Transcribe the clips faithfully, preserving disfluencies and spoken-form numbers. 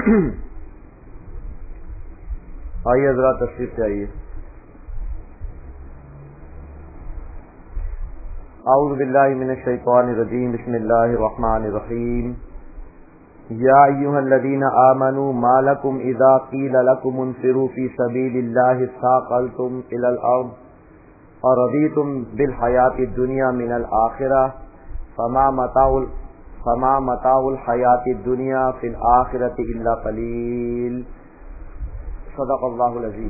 آئیے ذرا تشریف سے آئیے. اعوذ باللہ من الشیطان الرجیم. بسم اللہ الرحمن الرحیم. یا ایھا الذین آمنوا ما لکم اذا قیل لکم انفروا فی سبیل اللہ اثاقلتم الی الارض ارضیتم بالحیاۃ الدنیا من الآخرہ فما متاع فما متاع الحیاۃ الدنیا فی الآخرۃ الا قلیل. صدق اللہ العظیم.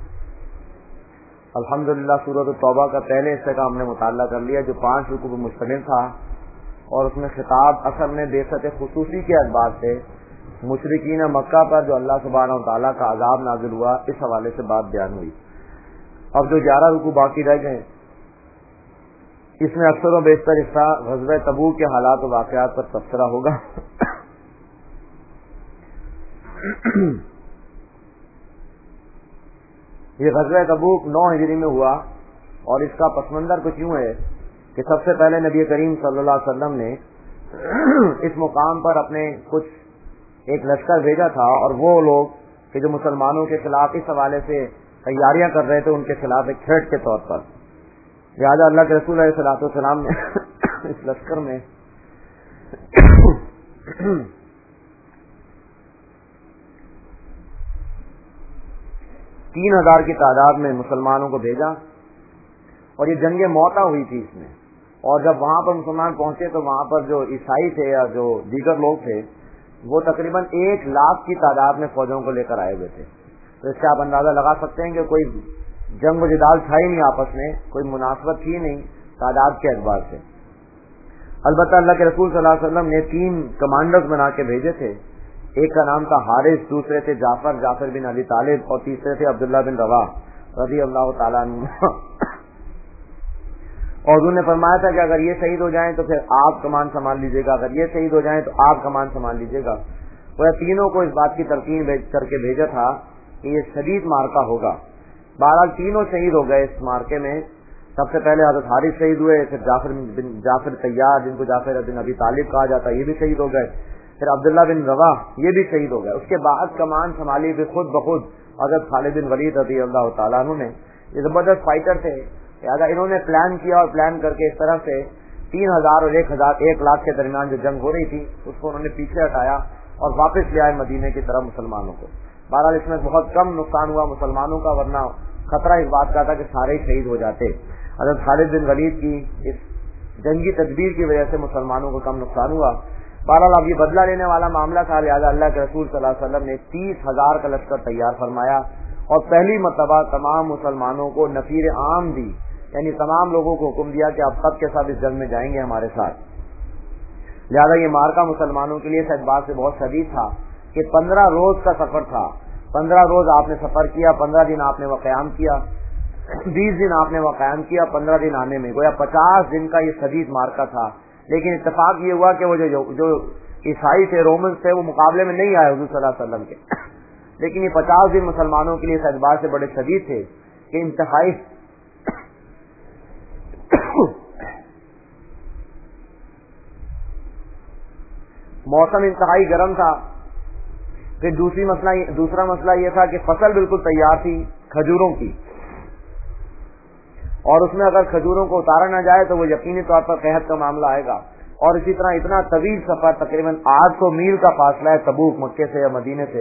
الحمدللہ سورۃ التوبہ کا پہلے حصے کا ہم نے مطالعہ کر لیا جو پانچ رکوع پر مشتمل تھا، اور اس میں خطاب اصل میں بعثت خصوصی کے اعتبار سے مشرکین مکہ پر جو اللہ سبحانہ و تعالیٰ کا عذاب نازل ہوا اس حوالے سے بات بیان ہوئی. اب جو گیارہ رکوع باقی رہ گئے اس میں اکثر و بیشتر حصہ غزوہ تبوک کے حالات و واقعات پر تبصرہ ہوگا. یہ غزوہ تبوک نو ہجری میں ہوا، اور اس کا پس منظر کچھ یوں ہے کہ سب سے پہلے نبی کریم صلی اللہ علیہ وسلم نے اس مقام پر اپنے کچھ ایک لشکر بھیجا تھا، اور وہ لوگ کہ جو مسلمانوں کے خلاف اس حوالے سے تیاریاں کر رہے تھے ان کے خلاف ایک تھریٹ کے طور پر، لہٰذا اللہ کے رسول علیہ الصلوۃ والسلام نے اس لشکر میں تین ہزار کی تعداد میں مسلمانوں کو بھیجا، اور یہ جنگ موتا ہوئی تھی اس میں. اور جب وہاں پر مسلمان پہنچے تو وہاں پر جو عیسائی تھے یا جو دیگر لوگ تھے وہ تقریباً ایک لاکھ کی تعداد میں فوجوں کو لے کر آئے ہوئے تھے. تو اس سے آپ اندازہ لگا سکتے ہیں کہ کوئی جنگ و جدال تھا ہی نہیں، آپس میں کوئی مناسبت تھی نہیں تعداد کے اعتبار سے. البتہ اللہ کے رسول صلی اللہ علیہ وسلم نے تین کمانڈرز بنا کے بھیجے تھے. ایک کا نام تھا حارث، دوسرے تھے جعفر جعفر بن ابی طالب، اور تیسرے تھے عبداللہ بن رواح رضی اللہ تعالیٰ عنہ. اور انہوں نے فرمایا تھا کہ اگر یہ شہید ہو جائیں تو پھر آپ کمان سنبھال لیجیے گا، اگر یہ شہید ہو جائیں تو آپ کمان سنبھال لیجیے گا. وہ تینوں کو اس بات کی تلقین کر کے بھیجا تھا کہ یہ شدید مارکا ہوگا. بہرحال تینوں شہید ہو گئے اس مارکے میں. سب سے پہلے حضرت حارث شہید ہوئے، پھر جعفر بن جعفر طیار جن کو جعفر بن ابی طالب کہا جاتا ہے یہ بھی شہید ہو گئے، پھر عبداللہ بن رواح یہ بھی شہید ہو گئے. اس کے بعد کمان سنبھالی بھی خود بخود حضرت خالد بن ولید رضی اللہ تعالیٰ عنہ نے. یہ زبردست فائٹر تھے، لہٰذا انہوں نے پلان کیا، اور پلان کر کے اس طرح سے تین ہزار اور ایک ہزار ایک لاکھ کے درمیان جو جنگ ہو رہی تھی اس کو انہوں نے پیچھے ہٹایا اور واپس لے آئے مدینے کی طرف مسلمانوں کو. بہرحال اس میں بہت کم نقصان ہوا مسلمانوں کا، ورنہ خطرہ اس بات کا تھا کہ سارے ہی شہید ہو جاتے. حضرت خالد بن ولید کی اس جنگی تدبیر کی وجہ سے مسلمانوں کو کم نقصان ہوا. بہرحال اب یہ بدلہ لینے والا معاملہ تھا، لہٰذا اللہ کے رسول صلی اللہ علیہ وسلم نے تیس ہزار کا لشکر تیار فرمایا، اور پہلی مرتبہ تمام مسلمانوں کو نفیر عام دی، یعنی تمام لوگوں کو حکم دیا کہ آپ سب کے ساتھ اس جنگ میں جائیں گے ہمارے ساتھ. لہٰذا یہ مارکا مسلمانوں کے لیے اس اعتبار سے بہت شدید تھا کہ پندرہ روز کا سفر تھا. پندرہ روز آپ نے سفر کیا، پندرہ دن آپ نے وہ قیام کیا، بیس دن آپ نے وہ قیام کیا، پندرہ دن آنے میں گویا پچاس دن کا یہ شدید مارکا تھا. لیکن اتفاق یہ ہوا کہ وہ جو جو عیسائی تھے رومنس تھے وہ مقابلے میں نہیں آئے حضور صلی اللہ علیہ وسلم کے. لیکن یہ پچاس دن مسلمانوں کے لیے اس اعتبار سے بڑے شدید تھے کہ انتہائی موسم انتہائی گرم تھا. پھر دوسری مسئلہ دوسرا مسئلہ یہ تھا کہ فصل بالکل تیار تھی کھجوروں کی، اور اس میں اگر کھجوروں کو اتارا نہ جائے تو وہ یقینی طور پر قحط کا معاملہ آئے گا. اور اسی طرح اتنا طویل سفر تقریباً آٹھ سو میل کا فاصلہ ہے تبوک مکے سے یا مدینے سے.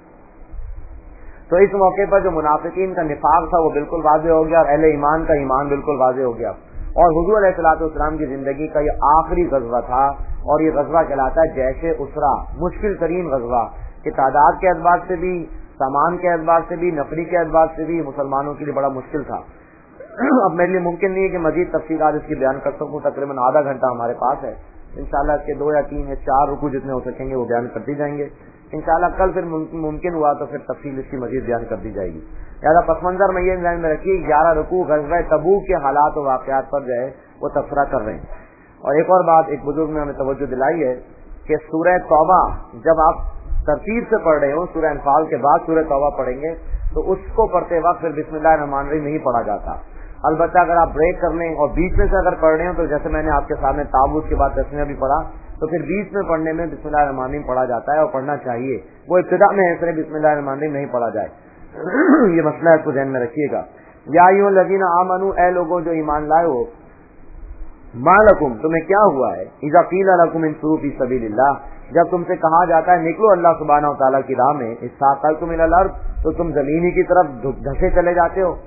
تو اس موقع پر جو منافقین کا نفاق تھا وہ بالکل واضح ہو گیا، اور اہل ایمان کا ایمان بالکل واضح ہو گیا. اور حضور علیہ الصلوۃ والسلام کی زندگی کا یہ آخری غزوہ تھا، اور یہ غزوہ کہلاتا ہے جیش اسرا، مشکل ترین غزوہ کہ تعداد کے اعتبار سے بھی، سامان کے اعتبار سے بھی، نفری کے اعتبار سے بھی مسلمانوں کے لیے بڑا مشکل تھا. اب میرے لیے ممکن نہیں ہے کہ مزید تفصیلات اس کی بیان کر سکوں، تقریباً آدھا گھنٹہ ہمارے پاس ہے. انشاءاللہ اس کے دو یا تین یا چار رکوع جتنے ہو سکیں گے وہ بیان کرتے جائیں گے. انشاءاللہ کل پھر ممکن ہوا تو پھر تفصیل اس کی مزید بیان کر دی جائے گی. لہٰذا پس منظر میں یہ ذہن میں رکھیے گیارہ رکوع غزوہ تبوک کے حالات و واقعات پر جو ہے وہ تبصرہ کر رہے ہیں. اور ایک اور بات ایک بزرگ نے ہمیں توجہ دلائی ہے کہ سورہ توبہ جب آپ ترتیب سے پڑھ رہے ہوں، سورہ انفال کے بعد سورہ توبہ پڑھیں گے تو اس کو پڑھتے وقت پھر بسم اللہ الرحمن الرحیم نہیں پڑھا جاتا. البتہ اگر آپ بریک کر لیں اور بیچ میں سے اگر پڑھ رہے ہو تو جیسے میں نے آپ کے سامنے تابوت کے بعد تسمیہ بھی پڑھا تو پھر بیچ میں پڑھنے میں بسم اللہ الرحمن الرحیم پڑھا جاتا ہے اور پڑھنا چاہیے. وہ ابتدا میں ہے صرف بسم اللہ الرحمن الرحیم نہیں پڑھا جائے. یہ مسئلہ اس کو ذہن میں رکھیے گا. یا ایھا الذین آمنوا، اے لوگوں جو ایمان لائے ہو، ما لکم تمہیں کیا ہوا ہے، اذا قیل لکم انفروا فی سبیل اللہ، جب تم سے کہا جاتا ہے نکلو اللہ سبحانہ و تعالیٰ کی راہ میں، استاقلتم الی الارض تو تم زمین کی طرف دھسے چلے جاتے ہو.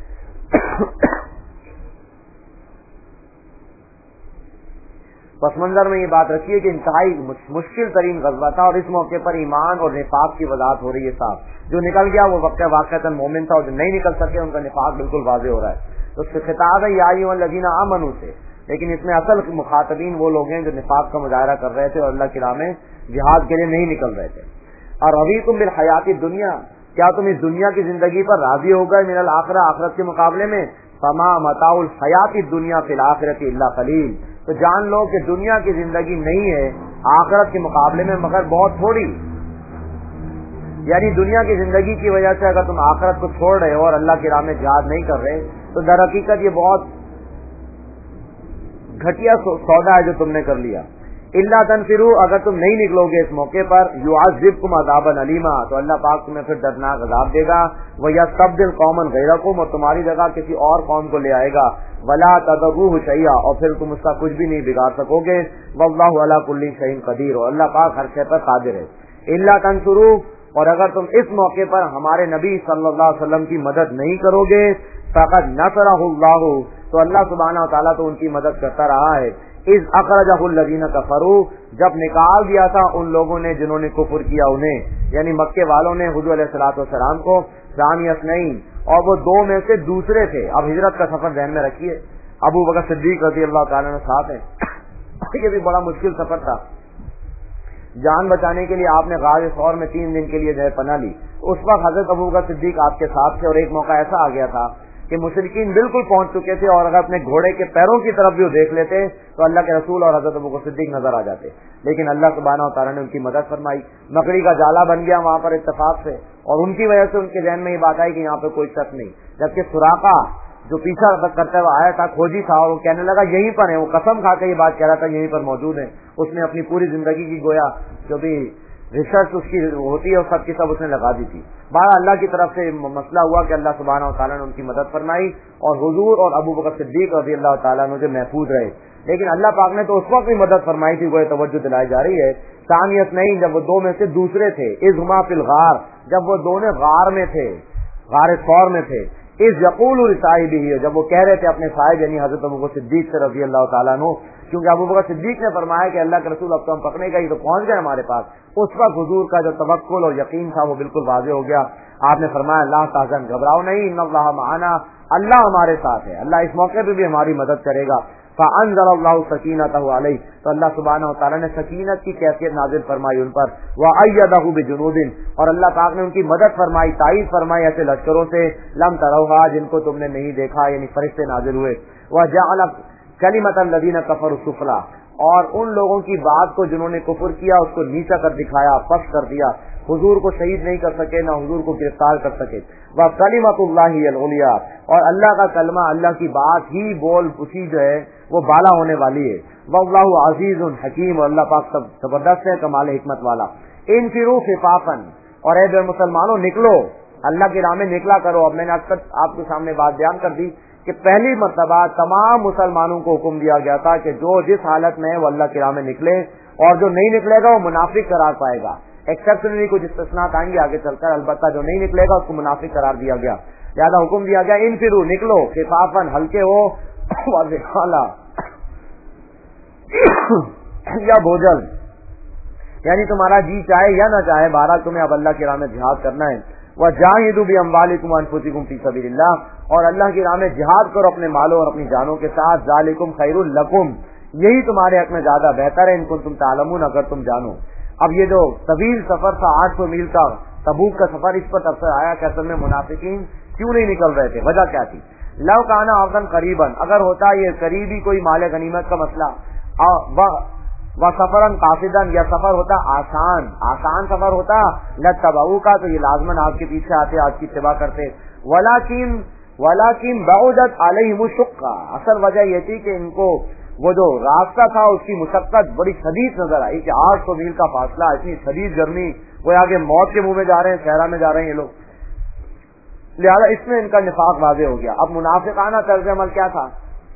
پس منظر میں یہ بات رکھیے کہ انتہائی مشکل ترین غزوہ تھا اور اس موقع پر ایمان اور نفاق کی وضاحت ہو رہی ہے. صاحب جو نکل گیا وہ وقت واقعتاً مومن تھا اور جو نہیں نکل سکے ان کا نفاق بالکل واضح ہو رہا ہے. تو اس سے خطاب ہے یا ایھا الذین آمنوا سے، لیکن اس میں اصل مخاطبین وہ لوگ ہیں جو نفاق کا مظاہرہ کر رہے تھے اور اللہ کی راہ میں جہاد کے لیے نہیں نکل رہے تھے. اور رضیتم بالحیات الدنیا، کیا تم اس دنیا کی زندگی پر راضی ہو گئے من الآخرہ، آخرت کے مقابلے میں؟ فما متاع الحیات الدنیا فی الآخرۃ الا قلیل، تو جان لو کہ دنیا کی زندگی نہیں ہے آخرت کے مقابلے میں مگر بہت تھوڑی. یعنی دنیا کی زندگی کی وجہ سے اگر تم آخرت کو چھوڑ رہے ہو اور اللہ کی راہ میں جہاد نہیں کر رہے تو در حقیقت یہ بہت گھٹیا سودا ہے جو تم نے کر لیا. الا تنفروا، اگر تم نہیں نکلو گے اس موقع پر، یعذبکم عذابا علیما، تو اللہ پاک تمہیں پھر دردناک عذاب دے گا. ویستبدل قوما غیرکم، اور تمہاری جگہ کسی اور قوم کو لے آئے گا. ولا تضروه شیئا، اور پھر تم اس کا کچھ بھی نہیں بگاڑ سکو گے. واللہ علی کل شیء قدیر، اور اللہ پاک ہر شے پر قادر ہے. الا تنصروا، اور اگر تم اس موقع پر ہمارے نبی صلی اللہ علیہ وسلم کی مدد نہیں کرو گے، فقد نصرہ اللہ، تو اللہ سبحانہ و تعالیٰ تو ان کی مدد کرتا رہا ہے. اذ اخرجہ الذین کفروا، جب نکال دیا تھا ان لوگوں نے جنہوں نے کفر کیا انہیں، یعنی مکے والوں نے حضور علیہ الصلوۃ والسلام کو، ثانی اثنین، اور وہ دو میں سے دوسرے تھے. اب ہجرت کا سفر ذہن میں رکھیے، ابو بکر صدیق رضی اللہ تعالیٰ عنہ ساتھ ہیں. یہ بھی بڑا مشکل سفر تھا. جان بچانے کے لیے آپ نے غار ثور میں تین دن کے لیے جو ہے پناہ لی. اس وقت حضرت ابو بکر صدیق آپ کے ساتھ تھے اور ایک موقع ایسا آ گیا تھا کہ مشرکین بالکل پہنچ چکے تھے اور اگر اپنے گھوڑے کے پیروں کی طرف بھی وہ دیکھ لیتے تو اللہ کے رسول اور حضرت ابو بکر صدیق نظر آ جاتے. لیکن اللہ سبحانہ و تعالیٰ نے ان کی مدد فرمائی. مکڑی کا جالا بن گیا وہاں پر اتفاق سے، اور ان کی وجہ سے ان کے ذہن میں یہ بات آئی کہ یہاں پہ کوئی شک نہیں. جبکہ سراقہ جو پیچھا کرتے ہوئے آیا تھا کھوجی تھا اور وہ کہنے لگا یہیں پر ہے، وہ قسم کھا کے یہ بات کہہ رہا تھا یہیں پر موجود ہے. اس نے اپنی پوری زندگی کی گویا جو بھی ریسرچ اس کی ہوتی ہے وہ سب کی سب اس نے لگا دی تھی. بارہ اللہ کی طرف سے مسئلہ ہوا کہ اللہ سبحانہ و تعالیٰ نے ان کی مدد فرمائی اور حضور اور ابو بکر صدیق رضی اللہ تعالیٰ عنہ محفوظ رہے. لیکن اللہ پاک نے تو اس وقت بھی مدد فرمائی تھی، وہ توجہ دلائی جا رہی ہے. ثانیت نہیں، جب وہ دو میں سے دوسرے تھے، اذ ہما فی الغار، جب وہ دونوں غار میں تھے، غار ثور میں تھے. اذ یقول لصاحبہ، جب وہ کہہ رہے تھے اپنے صاحب یعنی حضرت ابو بکر صدیق سے رضی اللہ تعالیٰ عنہ، کیونکہ ابو بکر صدیق نے فرمایا کہ اللہ کے رسول اب تو ہم پکڑنے گئے تو پہنچ گئے ہمارے پاس. اس وقت حضور کا جو توکل اور یقین تھا وہ بالکل واضح ہو گیا. آپ نے فرمایا لا تحزن، گھبراؤ نہیں، ان اللہ معنا، اللہ ہمارے ساتھ ہے، اللہ اس موقع پہ بھی ہماری مدد کرے گا. فانزل اللہ سکینتہ علیہ، تو اللہ سبحانہ و تعالیٰ نے سکینت کی کیفیت نازل فرمائی ان پر. وأیدہ بجنود، اور اللہ پاک نے ان کی مدد فرمائی، تائید فرمائی ایسے لشکروں سے، لم تروها، جن کو تم نے نہیں دیکھا، یعنی فرشتے نازل ہوئے. وجعل کلمۃ الذین کفروا السفلی، اور ان لوگوں کی بات کو جنہوں نے کفر کیا اس کو نیچا کر دکھایا، پست کر دیا. حضور کو شہید نہیں کر سکے، نہ حضور کو گرفتار کر سکے. وکلمۃ اللہ العلیٰ، اور اللہ کا کلمہ، اللہ کی بات ہی بول اسی جو ہے وہ بالا ہونے والی ہے. واللہ عزیز حکیم، اور اللہ پاک سب زبردست ہے، کمال حکمت والا. انفروا خفافا، اور اے بے مسلمانوں نکلو، اللہ کی راہ میں نکلا کرو. اب میں نے اکثر آپ کے سامنے بات بیان کر دی کہ پہلی مرتبہ تمام مسلمانوں کو حکم دیا گیا تھا کہ جو جس حالت میں ہے وہ اللہ کی راہ میں نکلے، اور جو نہیں نکلے گا وہ منافق قرار پائے گا. ایکسپشنلی کچھ استثناء آئیں گے آگے چل کر، البتہ جو نہیں نکلے گا اس کو منافق قرار دیا گیا. لہذا حکم دیا گیا انفروا، نکلو، خفافا، ہلکے ہو، واضح یا بوجھل، یعنی تمہارا جی چاہے یا نہ چاہے، بہرحال تمہیں اب اللہ کی راہ میں جہاد کرنا ہے. وجاہدوا باموالکم وانفسکم فی سبیل اللہ، اور اللہ کی راہ میں جہاد کرو اپنے مالوں اور اپنی جانوں کے ساتھ. ذالکم خیر لکم، یہی تمہارے حق میں زیادہ بہتر ہے، ان کو تم تعلمون، اگر تم جانو. اب یہ جو طویل سفر تھا آٹھ سو میل کا تبوک کا سفر، اس پر تفسیر آیا کہ اصل میں منافقین کیوں نہیں نکل رہے تھے، وجہ کیا تھی. لو کان عرضا قریبا، اگر ہوتا یہ قریبی کوئی مال غنیمت کا مسئلہ، و سفرن قاصدا، یا سفر ہوتا آسان آسان سفر ہوتا، لتبعوک، تو یہ لازمن آپ کے پیچھے آتے، آپ کی اتباع کرتے. ولیکن वलाकिन बउदत अलैहिम शुक्का, असल वजह ये थी कि इनको वो जो रास्ता था उसकी मुशक्कत बड़ी शदीद नजर आई कि आठ सौ मील का फासला, इतनी शदीद गर्मी, वो आगे मौत के मुंह में जा रहे हैं, सहरा में जा रहे हैं ये लोग, लिहाजा इसमें इनका निफाक वाज़ेह हो गया। अब मुनाफिकाना तर्ज अमल क्या था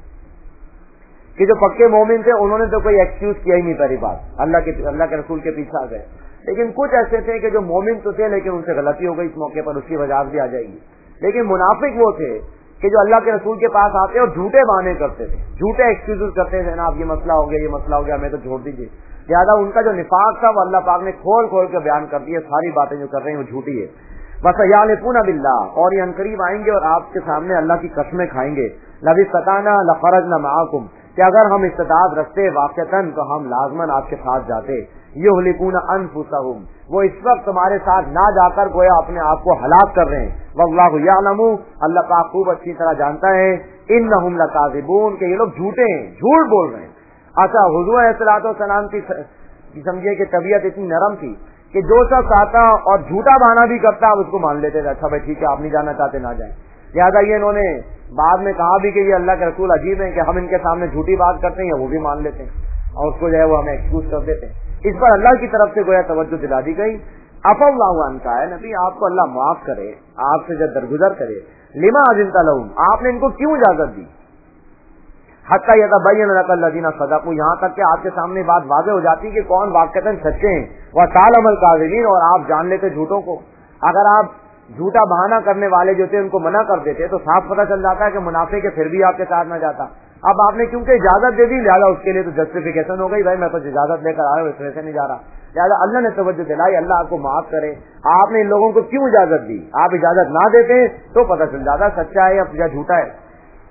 कि जो पक्के मोमिन थे उन्होंने तो कोई एक्सक्यूज किया ही नहीं, पहली बात अल्लाह के अल्लाह के रसूल के पीछे आ गए। लेकिन कुछ ऐसे थे कि जो मोमिन तो थे लेकिन उनसे गलती हो गई इस मौके पर, उसकी वजाहत भी आ जाएगी। लेकिन मुनाफिक वो थे कि जो अल्लाह के रसूल के पास आते और झूठे बहाने करते थे, झूठे एक्सक्यूज करते थे, ना आप ये मसला हो गया, ये मसला हो गया, हमें तो छोड़ दीजिए। लिहाजा उनका जो निफाक था वो अल्लाह पाक ने खोल खोल के बयान कर दिया, सारी बातें जो कर रहे हैं वो झूठी है। बस यालिफूना बिल्लाह, और ये अनकरीब आएंगे और आपके सामने अल्लाह की कसमें खाएंगे, लबी सताना लखरजना माकुम, कि अगर हम इस्तिताअत रखते वाक़तन तो हम लाजमन आपके साथ जाते। युहलिकूना अनफुसहुम, वो इस वक्त तुम्हारे साथ ना जाकर गोया अपने आप को हलाक कर रहे हैं। वल्लाहु यालमु, अल्लाह पाक खूब अच्छी तरह जानता है, इन्नहुम लकाज़िबून, कि ये लोग झूठे हैं, झूठ बोल रहे हैं। अच्छा, हुजूर अलैहिस्सलातु वस्सलाम की समझिए कि तबीयत इतनी नरम थी कि जो शख्स आता और झूठा बहाना भी करता आप उसको मान लेते थे, अच्छा भाई ठीक है आप नहीं जाना चाहते ना जाए। लिहाजा ये इन्होंने बाद में कहा भी कि ये अल्लाह के रसूल अजीब है कि हम इनके सामने झूठी बात करते हैं, वो भी मान लेते हैं और उसको जो है वो हमें एक्सक्यूज कर देते हैं। इस पर अल्लाह की तरफ से गोया तवज्जो दिला दी गई। अफ़ल्लाहु अन्का, है नबी आपको अल्लाह माफ करे, आपसे जब दरगुजर करे, लिमा अज़िनता लहुम, आपने इनको क्यों इजाजत दी, हत्ता यतबय्यन लकल लज़ीना सदक़ू, यहाँ तक कि आपके सामने बात वाज़ेह हो जाती कि कौन वाक़तन सच्चे हैं, व तालमल काज़िबीन, और आप जान लेते झूठों को। अगर आप झूठा बहाना करने वाले जो थे उनको मना कर देते तो साफ पता चल जाता है कि मुनाफिक है, फिर भी आपके साथ न जाता। अब आपने क्योंकि इजाजत दे दी, लिहाजा उसके लिए तो जस्टिफिकेशन हो गई, भाई मैं तो इजाजत लेकर आया हूँ, इसमें से नहीं जा रहा। लिहाजा अल्लाह ने तवज्जो दिलाई, अल्लाह आपको माफ करे, आपने इन लोगों को क्यों इजाजत दी। आप इजाजत ना देते तो पता चल जाता सच्चा है या झूठा है।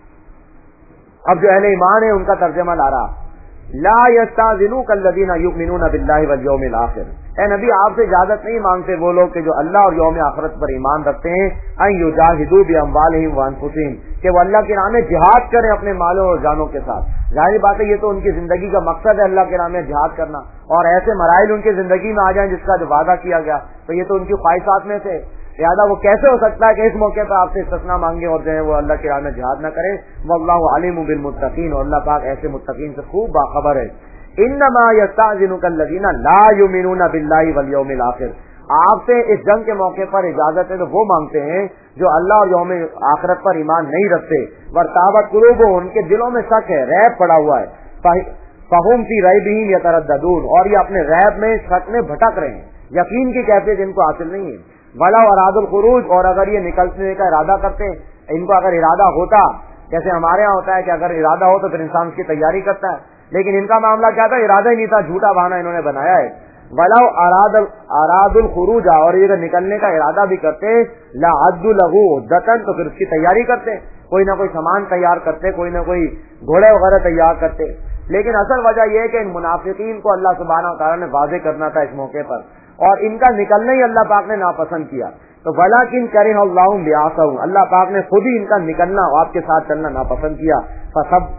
अब जो अहले ईमान है उनका तर्जमा ला रहा, ला यस्ताज़िनू कल्लज़ीना युमिनूना बिल्लाहि वल यौमिल आखिर, ए नबी आपसे इजाजत नहीं मांगते वो लोग कि जो अल्लाह और यौम आखिरत पर ईमान रखते हैं, अन युजाहिदू बिअमवालिहिम व अनफुसिहिम, कि वो अल्लाह के राह में जिहाद करें अपने मालों और जानों के साथ। जाहिर बात है ये तो उनकी जिंदगी का मकसद है अल्लाह के राह में जिहाद करना, और ऐसे मराइल उनकी जिंदगी में आ जाए जिसका जो वादा किया गया, तो ये तो उनकी ख्वाहिशात में से। लिहाजा वो कैसे हो सकता है कि इस मौके पर आपसे इस्तिस्ना मांगे और जो है वो अल्लाह के राह में जिहाद न करें। वल्लाहु अलीमुम बिल मुत्तकीन, और अल्लाह पाक ऐसे मुत्तकीन से खूब बाखबर है। इन्नमा यस्ताज़िनुका अल्लज़ीना ला युमिनूना बिल्लाहि वल यौमिल आखिर, आपसे इस जंग के मौके पर इजाजत है तो वो मांगते हैं जो अल्लाह और यौम आखिरत पर ईमान नहीं रखते। वर्ताबत कुलूबुहुम, उनके दिलों में शक है, रैब पड़ा हुआ है। फहुम फी रैबिहिम यतरद्ददून, और ये अपने रैब में शक में भटक रहे हैं, यकीन की कैफियत इनको हासिल नहीं है। वला अरादुल खुरूज, और अगर ये निकलने का इरादा करते हैं, इनको अगर इरादा होता, जैसे हमारे यहाँ होता है कि अगर इरादा हो तो फिर इंसान उसकी तैयारी करता है, लेकिन इनका मामला क्या था, इरादा ही नहीं था, झूठा बहाना इन्होंने बनाया है। वला अरादुल अरादुल खुरूज, और ये अगर निकलने का इरादा भी करते, ला अद्दु लहू उद्दतन, तो फिर उसकी तैयारी करते, कोई ना कोई सामान तैयार करते, कोई ना कोई घोड़े वगैरह तैयार करते। लेकिन असल वजह यह है कि इन मुनाफिकीन को अल्लाह सुब्हानहू व तआला ने वाज़ेह करना था इस मौके पर, और इनका निकलना ही अल्लाह पाक ने नापसंद किया। तो वलाकिन करिहल्लाहु बिआसहु, अल्लाह पाक ने खुद ही इनका निकलना और आपके साथ चलना नापसंद किया। फसब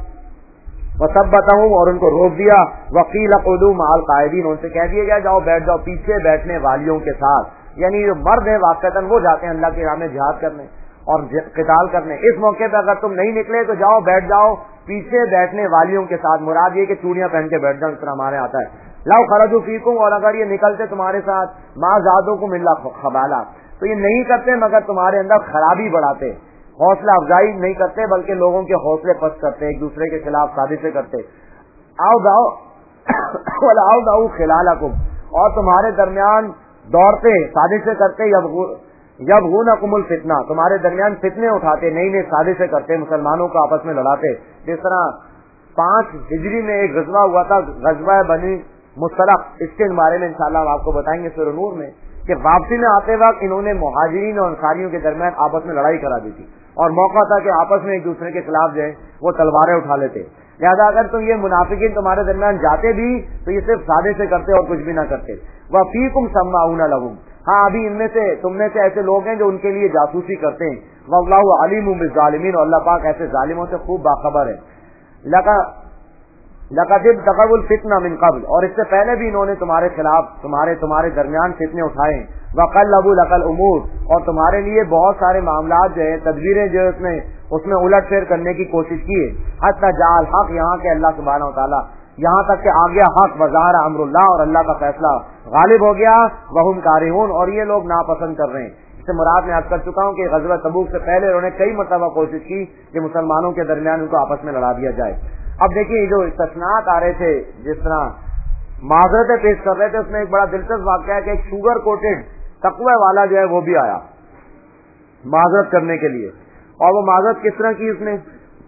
वसब्बतहुम, और उनको रोक दिया। वकील क़ुदू मअल क़ाइदीन, उनसे कह दिया गया जाओ बैठ जाओ पीछे बैठने वालियों के साथ, यानी जो मर्द है वाक़तन वो जाते हैं अल्लाह के राह में जिहाद करने और क़िताल करने। इस मौके पर अगर तुम नहीं निकले तो जाओ बैठ जाओ पीछे बैठने वालियों के साथ, मुराद ये कि चूड़ियां पहन के बैठ जाओ, इस तरह हमारे आता है। लव खरजू फीकुम, और अगर ये निकलते तुम्हारे साथ, माँ जादो को मिला खबाला, तो ये नहीं करते मगर तुम्हारे अंदर खराबी बढ़ाते, हौसला अफजाई नहीं करते बल्कि लोगों के हौसले पस्त करते, एक दूसरे के खिलाफ साजिशें करते। आओ दाओ वाला आओ दाऊ खिलालकुम, और तुम्हारे दरमियान दौड़ते साजिशें करते, जब गुना कुमुल फितना, तुम्हारे दरमियान फितने उठाते, नई नई साजिशें करते, मुसलमानों को आपस में लड़ाते। जिस तरह पांच हिजरी में एक गजवा हुआ था, गजवा बनी मुस्तलक, इसके बारे में इंशाल्लाह आपको बताएंगे सूरह नूर में, कि वापसी में आते वक्त इन्होंने मुहाजिरीन और अंसारियों के दरमियान आपस में लड़ाई करा दी थी, और मौका था कि आपस में एक दूसरे के खिलाफ जो है वो तलवारें उठा लेते। लिहाजा अगर तुम ये मुनाफिकीन तुम्हारे दरमियान जाते भी तो ये सिर्फ सादे से करते और कुछ भी ना करते। वफीकुम सम्माऊना लहुम, हाँ अभी इनमें से तुमने से ऐसे लोग हैं जो उनके लिए जासूसी करते हैं। वल्लाहु अलीमुम बिज़ालिमीन, और अल्लाह पाक ऐसे जालिमों से खूब बाखबर है। लका لقد ابتغوا الفتنة من قبل، اور اس سے پہلے بھی انہوں نے تمہارے خلاف تمہارے تمہارے درمیان فتنے اٹھائے، وقلبوا لك الامور، اور تمہارے لیے بہت سارے معاملات جو ہے تدبیریں جو ہے اس میں اس میں الٹ پھیر کرنے کی کوشش کی ہے، حتی جاء الحق، یہاں کے اللہ سبحانہ و تعالیٰ یہاں تک کہ آ گیا حق، وظہر امر اللہ، اور اللہ کا فیصلہ غالب ہو گیا، وہم کارہون، اور یہ لوگ ناپسند کر رہے ہیں۔ اس سے مراد میں عرض کر چکا ہوں کہ غزوہ تبوک سے پہلے انہوں نے کئی مرتبہ کوشش کی کہ مسلمانوں کے درمیان ان کو آپس میں لڑا دیا جائے۔ اب دیکھیے جو استثناءات آ رہے تھے، جس طرح معذرتیں پیش کر رہے تھے، اس میں ایک بڑا دلچسپ واقعہ ہے کہ ایک شوگر کوٹڈ تقوی والا جو ہے وہ بھی آیا معذرت کرنے کے لیے، اور وہ معذرت کس طرح کی، اس نے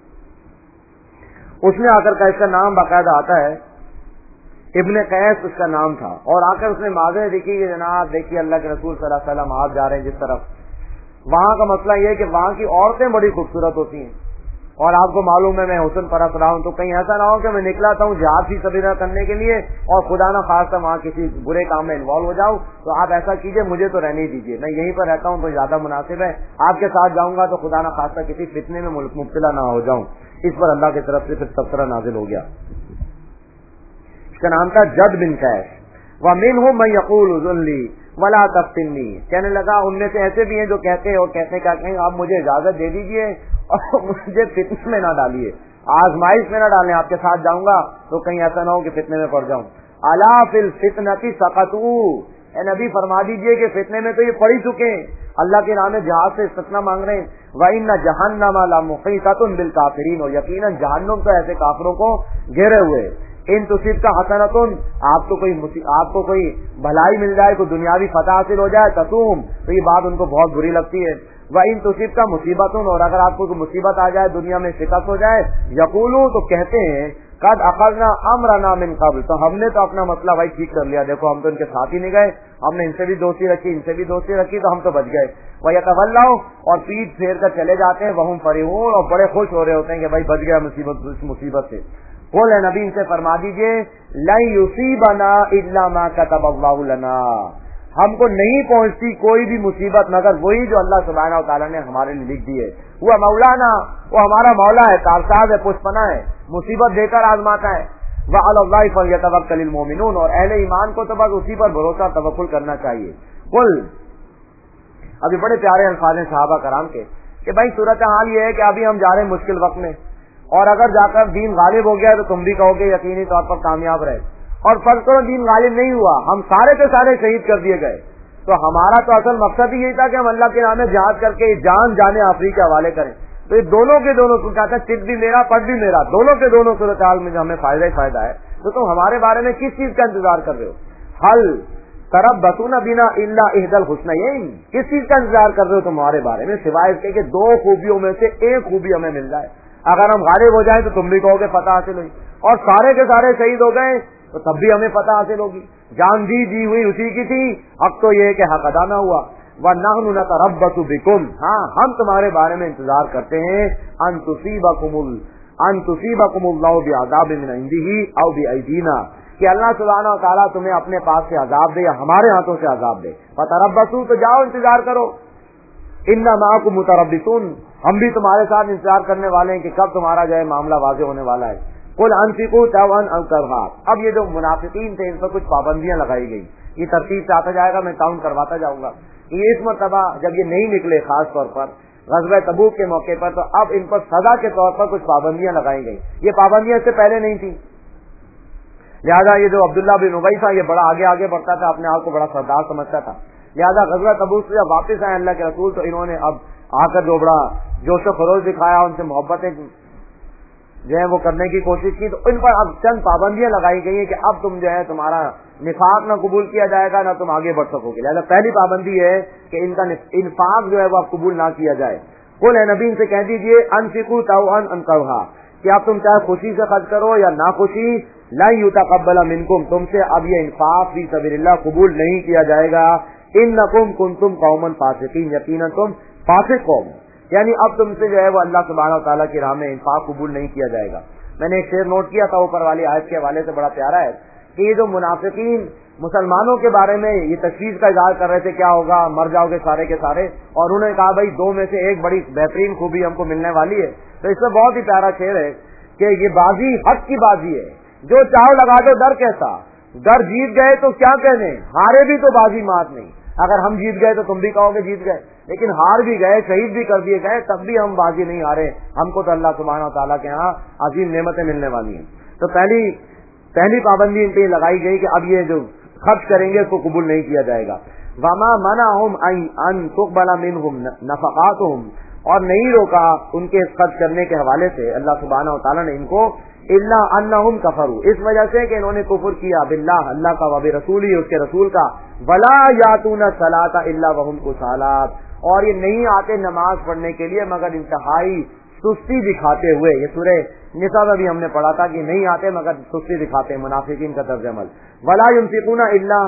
اس نے آ کر کا اس کا نام باقاعدہ آتا ہے ابن قیس اس کا نام تھا، اور آ کر اس نے معذرت دیکھی کہ جناب دیکھیے اللہ کے رسول صلی اللہ علیہ وسلم آپ جا رہے ہیں جس طرف، وہاں کا مسئلہ یہ ہے کہ وہاں کی عورتیں بڑی خوبصورت ہوتی ہیں، اور آپ کو معلوم ہے میں حسن پرست رہا ہوں، تو کہیں ایسا نہ ہو کہ میں نکلا تھا ہوں جہاد فی سبیل اللہ کرنے کے لیے اور خدا نہ خواستہ وہاں کسی برے کام میں انوالو ہو جاؤں، تو آپ ایسا کیجئے مجھے تو رہنے دیجیے، میں یہیں پر رہتا ہوں تو زیادہ مناسب ہے، آپ کے ساتھ جاؤں گا تو خدا نہ خواستہ کسی فتنے میں مبتلا نہ ہو جاؤں۔ اس پر اللہ کی طرف سے پھر تبصرہ نازل ہو گیا، اس کا نام تھا جد بن قیس۔ وَمِنْهُمْ مَن يَقُولُ ذُلِّي وَلَا تَفْتِنِّي، کہنے لگا ان میں سے ایسے بھی ہیں جو کہتے ہیں اور کہتے کیا کہیں آپ مجھے اجازت دے دیجیے اور مجھے فتنے میں نہ ڈالیے، آزمائش میں نہ ڈالیں، آپ کے ساتھ جاؤں گا تو کہیں ایسا نہ ہو کہ فتنے میں پڑ جاؤں۔ الا فی الفتنۃ سقطوا، اے نبی فرما دیجئے کہ فتنے میں تو یہ پڑ ہی چکے ہیں، اللہ کے نام جہاد سے استثناء مانگ رہے ہیں۔ وَإِنَّ جَهَنَّمَ لَمُحِيطَةٌ بِالْكَافِرِينَ، اور یقیناً جہنم تو ایسے کافروں کو گھیرے ہوئے۔ ان تصیب کا حسنتن، آپ کو کوئی آپ کو کوئی بھلائی مل جائے، کوئی دنیاوی فتح حاصل ہو جائے، تسوم، تو یہ بات ان کو بہت بری لگتی ہے۔ وَإِن تصیب کا مصیبتن، اور اگر آپ کو کوئی مصیبت آ جائے، دنیا میں شکست ہو جائے، یقولو، تو کہتے ہیں قد اخذنا امرنا من قبل، تو ہم نے تو اپنا مسئلہ بھائی ٹھیک کر لیا، دیکھو ہم تو ان کے ساتھ ہی نہیں گئے، ہم نے ان سے بھی دوستی رکھی ان سے بھی دوستی رکھی تو ہم تو بچ گئے۔ وَيَتَوَلَّوْا، اور پیٹ پھیر کر چلے جاتے ہیں، وَهُمْ فَرِحُونَ، اور بڑے خوش ہو رہے ہوتے ہیں کہ بھائی بچ گیا مصیبت اس مصیبت سے۔ قل، اے نبی ان سے فرما دیجئے لَن يُصِيبَنَا إِلَّا مَا كَتَبَ اللَّهُ لَنَا، ہم کو نہیں پہنچتی کوئی بھی مصیبت مگر وہی جو اللہ سبحانہ و تعالیٰ نے ہمارے لیے لکھ دی ہے۔ وہ مولانا، وہ ہمارا مولا ہے، کارساز ہے، پشپنا ہے، مصیبت دے کر آزماتا ہے۔ وَعَلَى اللَّهِ فَلْيَتَوَكَّلِ الْمُؤْمِنُونَ، اور اہل ایمان کو تو بس اسی پر بھروسہ توکل کرنا چاہیے۔ قل، ابھی بڑے پیارے الفاظ ہیں صحابہ کرام کے کہ بھائی صورتحال یہ ہے کہ ابھی ہم جا رہے ہیں مشکل وقت میں، اور اگر جا کر دین غالب ہو گیا تو تم بھی کہو گے یقینی طور پر کامیاب رہے، اور فرض کرو دین غالب نہیں ہوا، ہم سارے کے سارے شہید کر دیے گئے، تو ہمارا تو اصل مقصد ہی یہی تھا کہ ہم اللہ کے نام میں جہاد کر کے جان جانے آفری کے حوالے کریں، تو یہ دونوں کے دونوں کہتا ہے چٹ بھی میرا پٹ بھی میرا، دونوں کے دونوں صورتحال میں جو ہمیں فائدہ ہی فائدہ ہے، تو تم ہمارے بارے میں کس چیز کا انتظار کر رہے ہو؟ حل تربصون بنا الا احدى الحسنيين، کس چیز کا انتظار کر رہے ہو تم ہمارے بارے میں سوائے اس کے کہ دو خوبیوں میں سے ایک خوبی ہمیں مل جائے، اگر ہم غالب ہو جائیں تو تم بھی کہو گے فتح حاصل ہوئی، اور سارے کے سارے شہید ہو گئے تو تب بھی ہمیں فتح حاصل ہوگی، جان دی دی ہوئی اسی کی تھی، اب تو یہ ہے کہ حق ادا نہ ہوا۔ وَنَحْنُ نَتَرَبَّصُ بِكُمْ، ہاں ہم تمہارے بارے میں انتظار کرتے ہیں، ان تصیبکم ال ان تصیبکم اللہ بعذاب من عنده او بأیدینا، کہ اللہ سبحانہ و تعالیٰ تمہیں اپنے پاس سے عذاب دے یا ہمارے ہاتھوں سے عذاب دے۔ فَتَرَبَّصُوا، تو جاؤ انتظار کرو، اِنَّا مَعَكُمْ مُتَرَبِّصُونَ، ہم بھی تمہارے ساتھ انتظار کرنے والے ہیں کہ کب تمہارا جو ہے معاملہ واضح ہونے والا ہے۔ قُلْ أَنفِقُوا طَوْعًا أَوْ كَرْهًا، اب یہ جو منافقین تھے ان پر کچھ پابندیاں لگائی گئی، یہ ترتیب سے آتا جائے گا، میں کاؤنٹ کرواتا جاؤں گا۔ یہ اس مرتبہ جب یہ نہیں نکلے خاص طور پر غزوہ تبوک کے موقع پر، تو اب ان پر سزا کے طور پر کچھ پابندیاں لگائی گئی، یہ پابندیاں اس سے پہلے نہیں تھی، لہذا یہ جو عبداللہ بن ابی تھا یہ بڑا آگے آگے بڑھتا تھا، اپنے آپ کو بڑا سردار سمجھتا تھا، لہذا غزوہ تبوک سے جب واپس آئے اللہ کے رسول تو انہوں نے اب آ کر جو بڑا جوش و خروش دکھایا، ان سے محبتیں جو ہے وہ کرنے کی کوشش کی، تو ان پر اب چند پابندیاں لگائی گئی ہیں کہ اب تم جو ہے تمہارا نفاق نہ قبول کیا جائے گا، نہ تم آگے بڑھ سکو گے، لہذا پہلی پابندی ہے کہ ان کا انفاق جو ہے وہ اب قبول نہ کیا جائے۔ قل، اے نبی ان سے کہہ دیجیے انفقوا طوعا ام کرہا، کہ اب تم چاہے خوشی سے خرچ کرو یا ناخوشی، لن یتقبل منکم، تم سے اب یہ انفاق فی سبیل اللہ قبول نہیں کیا جائے گا، انکم کنتم قوما فاسقین، یقیناً تم فاسق قوم، یعنی اب تم سے جو ہے وہ اللہ سبحانہ و تعالیٰ کی راہ میں انفاق قبول نہیں کیا جائے گا۔ میں نے ایک شعر نوٹ کیا تھا اوپر والی آیت کے حوالے سے، بڑا پیارا ہے کہ یہ جو منافقین مسلمانوں کے بارے میں یہ تشویش کا اظہار کر رہے تھے کیا ہوگا، مر جاؤ گے سارے کے سارے، اور انہوں نے کہا بھائی دو میں سے ایک بڑی بہترین خوبی ہم کو ملنے والی ہے، تو اس میں بہت ہی پیارا شعر ہے کہ یہ بازی حق کی بازی ہے، جو चाहो लगा दो, डर कैसा, डर जीत गए तो क्या कहने, हारे भी तो बाजी मात नहीं। अगर हम जीत गए तो तुम भी कहोगे जीत गए, लेकिन हार भी गए, शहीद भी कर दिए गए, तब भी हम बाजी नहीं हारे। हमको तो अल्लाह सुब्हानहू व तआला के यहाँ अजीम नेमतें मिलने वाली हैं। तो पहली पहली पाबंदी इन पे लगाई गई कि अब ये जो खर्च करेंगे उसको कबूल नहीं किया जाएगा। वमा मनाहुम अन तुक़बला मिनहुम नफ़क़ातुहुम, और नहीं रोका उनके खर्च करने के हवाले से अल्लाह सुब्हानहू व तआला ने इनको, इल्ला अन्नहुम कफरू, इस वजह से कि इन्होंने कुफर किया बिल्लाह, अल्लाह का, व बिरसूली, उसके रसूल का, वला यातूना सलाता इल्ला वहुम कुसाला, और ये नहीं आते नमाज पढ़ने के लिए मगर इंतहाई सुस्ती दिखाते हुए। ये सूरह निसा में भी हमने पढ़ा था कि नहीं आते मगर सुस्ती दिखाते हैं, मुनाफिकीन का तर्जुमा। वला युनफिकूना इल्ला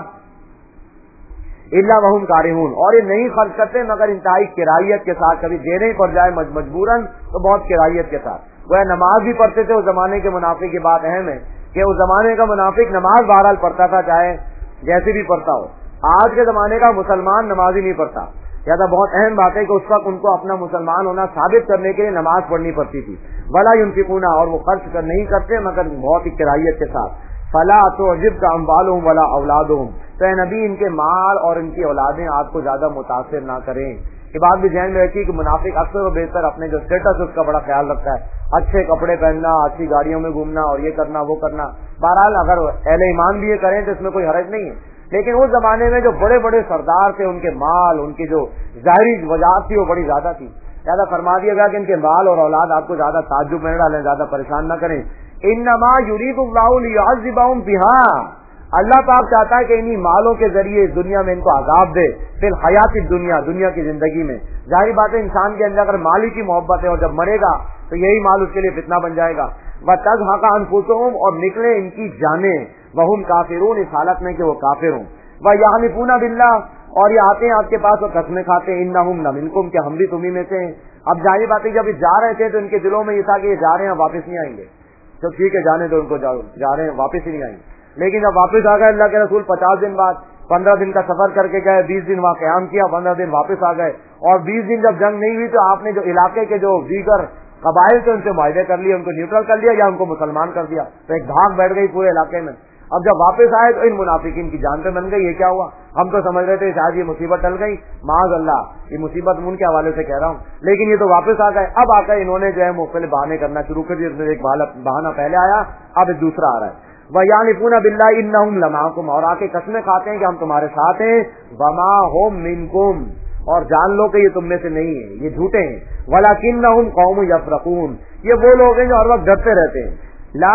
इल्ला वहुम कारिहून, और ये नहीं खर्च करते मगर इंतहाई किरायत के साथ, कभी देने ही पड़ जाए मजबूरन तो बहुत किरायत के साथ। वह नमाज भी पढ़ते थे उस जमाने के मुनाफिक, की बात अहम है कि उस जमाने का मुनाफिक नमाज बहरहाल पढ़ता था, चाहे जैसे भी पढ़ता हो। आज के जमाने का मुसलमान नमाज ही नहीं पढ़ता। या तो बहुत अहम बात है कि उस वक्त उनको अपना मुसलमान होना साबित करने के लिए नमाज पढ़नी पड़ती थी। वला युनफिकूना, और वो खर्च कर नहीं करते मगर बहुत ही किरायत के साथ। फला तो अजिब का अम्वालुहुम वला औलादुहुम, तो नबी इनके माल और इनकी औलादें आपको ज्यादा मुतासिर ना करें। ये बात भी ध्यान में रखिए कि मुनाफिक अक्सर और बेहतर अपने जो स्टेटस उसका बड़ा ख्याल रखता है, अच्छे कपड़े पहनना, अच्छी गाड़ियों में घूमना और ये करना वो करना। बहरहाल अगर अहले ईमान भी ये करें तो इसमें कोई हरज नहीं है, लेकिन उस जमाने में जो बड़े बड़े सरदार थे उनके माल, उनकी जो जाहिरी वजाहत थी वो बड़ी ज्यादा थी। ज्यादा फरमा दिया गया कि इनके माल और औलाद आपको ज्यादा ताज्जुब में डालें, ज्यादा परेशान न करें। इन्नमा युरीदुल्लाहु लियुअज़्ज़िबहुम बिहा, अल्लाह पाक चाहता है कि इन्हीं मालों के जरिए दुनिया में इनको अजाब दे, फिर हयाती दुनिया, दुनिया की जिंदगी में। जाहिर बात है इंसान के अंदर अगर माली की मोहब्बत है और जब मरेगा तो यही माल उसके लिए फितना बन जाएगा। व तज़हक़ा अनफुसुहुम, और निकले इनकी जाने, वहुम काफिरून, इस हालत में कि वो काफिर हों। व यहलिफूना बिल्लाह, और ये आते हैं आपके पास और कसमें खाते हैं, इन्नहुम लमिनकुम, कि हम भी तुम्ही में से हैं। अब जाहिर बात है जब ये जा रहे थे तो इनके दिलों में ये था कि ये जा रहे हैं वापस नहीं आएंगे, तो ठीक है जाने दो उनको, जा, जा रहे हैं वापस ही नहीं आएंगे। लेकिन जब वापस आ गए अल्लाह के रसूल पचास दिन बाद, पंद्रह दिन का सफर करके गए, बीस दिन वहाँ क़याम किया, पंद्रह दिन वापस आ गए, और बीस दिन जब जंग नहीं हुई तो आपने जो इलाके के जो दीगर कबाइल थे उनसे मुआहदे कर लिए, उनको न्यूट्रल कर लिया या उनको मुसलमान कर दिया, तो एक भाग बैठ गई पूरे इलाके में। अब जब वापस आए तो इन मुनाफिकीन की जान पे बन गई। ये क्या हुआ, हम तो समझ रहे थे शायद ये मुसीबत टल गई, माज़ अल्लाह, ये मुसीबत उनके हवाले से कह रहा हूँ, लेकिन ये तो वापस आ गए। अब आकर इन्होंने जो है मुख्तलिफ बहाने करना शुरू कर दिए। एक बहाना पहले आया, अब एक दूसरा आ रहा है। वयानिफूना बिल्लाहि इन्नहुम लमाकुम, और आके कसमें खाते हैं कि हम तुम्हारे साथ हैं। वमा हुम मिनकुम, और जान लो कि ये तुम में से नहीं है, ये झूठे हैं। वलाकिन्नहुम कौम यफरकून, ये वो लोग हैं जो हर वक्त डरते रहते हैं। ला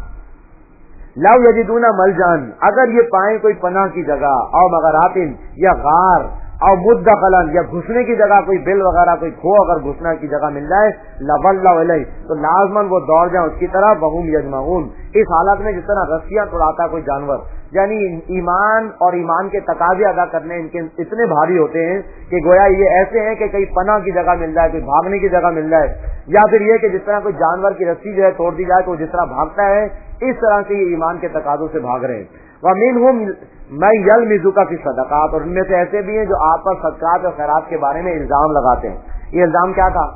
लव यजिदूना मलजान, अगर ये पाए कोई पनाह की जगह, और मगरातिन, या गार, और मुद्दखलन, या घुसने की जगह, कोई बिल वगैरह कोई खो अगर घुसने की जगह मिल जाए, लवल्लव इलैहि, तो लाजमन वो दौड़ जाए उसकी तरफ। वहुम यजमऊन, इस हालत में जिस तरह रस्सियां तोड़ाता कोई जानवर, यानी ईमान और ईमान के तकाजे अदा करने इनके इतने भारी होते हैं कि गोया ये ऐसे हैं कि कहीं पनाह की जगह मिल जाए, कोई भागने की जगह मिल जाए, या फिर ये कि जिस तरह कोई जानवर की रस्सी जो है तोड़ दी जाए तो जिस तरह भागता है, इस तरह से ये ईमान के तकाजों से भाग रहे हैं। वमिनहुम मैं यलमिजुका फी सदकात, और इनमें से ऐसे भी हैं जो आप पर सदकात और खैरात के बारे में इल्जाम लगाते हैं। ये इल्जाम क्या था,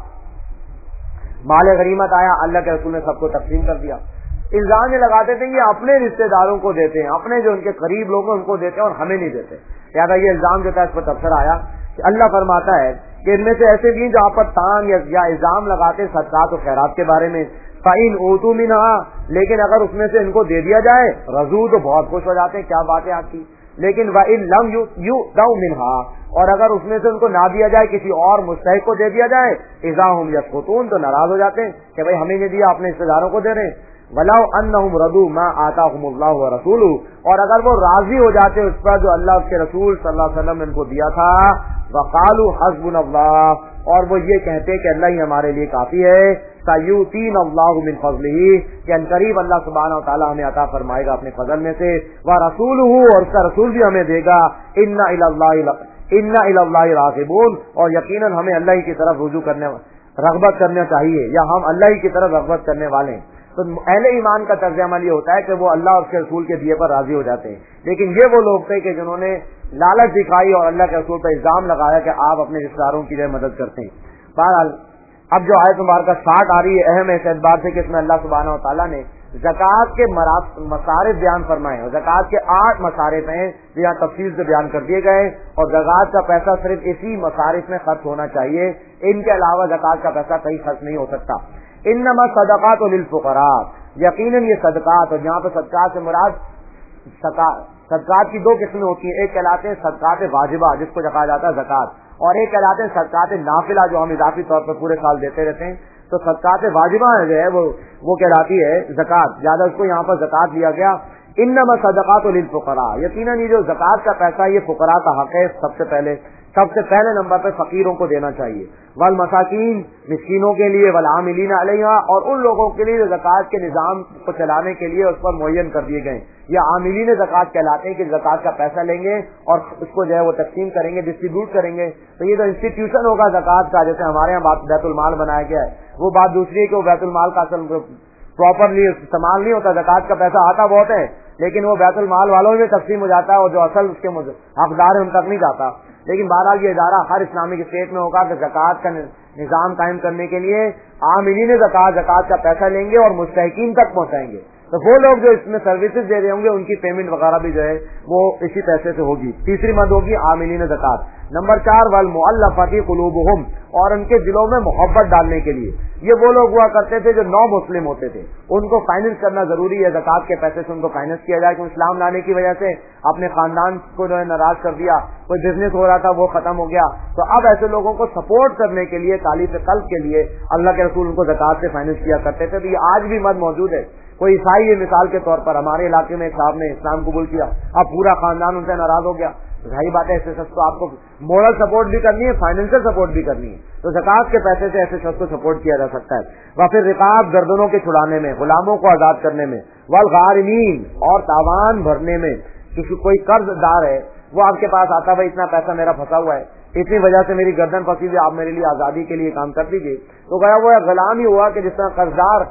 माल गनीमत आया, अल्लाह के रसूल ने सबको तकसीम कर दिया। इल्जाम ये लगाते थे ये अपने रिश्तेदारों को देते हैं, अपने जो उनके करीब लोग हैं उनको देते हैं और हमें नहीं देते। याद ये इल्जाम जो था इस पर तबसरा आया कि अल्लाह फरमाता है कि इनमें से ऐसे भी जो आप पर तान या, या इल्जाम लगाते सदकात और खैरात के बारे में। फाइन ऊतू मिनहा, लेकिन अगर उसमें से इनको दे दिया जाए, रजू तो बहुत खुश हो जाते हैं, क्या बात है आपकी। लेकिन वाइन लम यू यू दाउ मिनहा, और अगर उसमें से उनको ना दिया जाए, किसी और मुस्तहिक को दे दिया जाए, इज़ा हुम यस्कुतून, तो नाराज हो जाते हैं कि भाई हमें नहीं दिया, अपने रिश्तेदारों को दे रहे हैं। वलाउ अन्नहुम रदू मा आताहुमुल्लाहु व रसूलुहु, और अगर वो राजी हो जाते उस पर जो अल्लाह उसके रसूल सल्लल्लाहु अलैहि वसल्लम ने उनको दिया था, वकालू हस्बुनल्लाह, और वो ये कहते कि अल्लाह ही हमारे लिए काफी है। सयूतीन अल्लाहु मिन फज़लिही, कि अनकरीब अल्लाह सुब्हानहू व तआला हमें अता फरमाएगा अपने फजल में से। व रसूलुहु, और उसका रसूल भी हमें देगा। इन्ना इलल्लाहि इन्ना इलल्लाहि राग़िबून, और यकीनन हमें अल्लाह ही की तरफ रुजू करने रग़बत करना चाहिए, या हम अल्लाह ही की तरफ रग़बत करने वाले हैं। तो अहले ईमान का तर्ज अमल ये होता है कि वो अल्लाह और उसके रसूल के दिए पर राजी हो जाते हैं। लेकिन ये वो लोग थे कि जिन्होंने लालच दिखाई और अल्लाह के रसूल पर इल्जाम लगाया कि आप अपने रिश्तेदारों की मदद करते हैं। बहरहाल अब जो आयत मुबारक साठ आ रही है, अहम है इस एतबार से कि इसमें अल्लाह सुब्हानहू व तआला ने زکات کے مصارف بیان فرمائے اور زکات کے آٹھ مصارف ہیں جو یہاں تفصیل سے بیان کر دیے گئے، اور زکات کا پیسہ صرف اسی مصارف میں خرچ ہونا چاہیے، ان کے علاوہ زکات کا پیسہ کہیں خرچ نہیں ہو سکتا۔ انما صدقات للفقراء، یقیناً یہ صدقات، اور یہاں پہ صدقات سے مراد صدقات کی دو قسمیں ہوتی ہیں، ایک کہلاتے ہیں صدقات واجبہ جس کو کہا جاتا ہے زکات، اور ایک کہلاتے ہیں صدقات نافلہ جو ہم اضافی طور پر پورے سال دیتے رہتے ہیں۔ تو صدقات واجبہ جو ہے وہ وہ کہلاتی ہے زکات، زیادہ اس کو یہاں پر زکات دیا گیا۔ انما صدقات للفقراء، یقیناً یہ جو زکات کا پیسہ یہ فقراء کا حق ہے، سب سے پہلے سب سے پہلے نمبر پہ فقیروں کو دینا چاہیے، والمساکین مسکینوں کے لیے، والعاملین علیہا اور ان لوگوں کے لیے جو زکات کے نظام کو چلانے کے لیے اس پر معین کر دیے گئے، یا عاملین زکات کہلاتے ہیں کہ زکات کا پیسہ لیں گے اور اس کو جو ہے وہ تقسیم کریں گے، ڈسٹریبیوٹ کریں گے۔ تو یہ جو انسٹیٹیوشن ہوگا زکات کا، جیسے ہمارے یہاں بیت المال بنایا گیا ہے، وہ بات دوسری ہے کہ وہ بیت المال کا اصل پراپرلی استعمال نہیں ہوتا، زکات کا پیسہ آتا بہت ہے لیکن وہ بیت المال والوں میں تقسیم ہو جاتا ہے اور جو اصل اس کے حقدار ہیں ان تک نہیں جاتا۔ لیکن بہرحال یہ ادارہ ہر اسلامک اسٹیٹ میں ہوگا کہ زکات کا نظام قائم کرنے کے لیے عاملین زکات زکات کا پیسہ لیں گے اور مستحقین تک پہنچائیں گے، تو وہ لوگ جو اس میں سروسز دے رہے ہوں گے ان کی پیمنٹ وغیرہ بھی جو ہے وہ اسی پیسے سے ہوگی۔ تیسری مد ہوگی عاملین زکات۔ نمبر چار والمؤلفۃ قلوبہم، اور ان کے دلوں میں محبت ڈالنے کے لیے، یہ وہ لوگ ہوا کرتے تھے جو نو مسلم ہوتے تھے، ان کو فائننس کرنا ضروری ہے، زکات کے پیسے سے ان کو فائننس کیا جائے، کیونکہ اسلام لانے کی وجہ سے اپنے خاندان کو جو ہے ناراض کر دیا، کوئی بزنس ہو رہا تھا وہ ختم ہو گیا، تو اب ایسے لوگوں کو سپورٹ کرنے کے لیے، تالیف قلب کے لیے اللہ کے رسول ان کو زکات سے فائننس کیا کرتے تھے۔ تو یہ آج بھی مد موجود ہے۔ کوئی عیسائی مثال کے طور پر ہمارے علاقے میں ایک صاحب نے اسلام قبول کیا، اب پورا خاندان ان سے ناراض ہو گیا، ظاہر بات ہے ایسے شخص کو آپ کو مورل سپورٹ بھی کرنی ہے، فائنینشیل سپورٹ بھی کرنی ہے، تو زکات کے پیسے سے ایسے شخص کو سپورٹ کیا جا سکتا ہے۔ وفر رقاب، گردنوں کے چھڑانے میں، غلاموں کو آزاد کرنے میں، والغارمین اور تاوان بھرنے میں، کسی کوئی قرض دار ہے وہ آپ کے پاس آتا ہے بھائی اتنا پیسہ میرا پھنسا ہوا ہے، اتنی وجہ سے میری گردن پھنسی ہوئی، آپ میرے لیے آزادی کے لیے کام کر دیجیے، تو گیا وہ غلام ہی ہوا کہ جس طرح قرضدار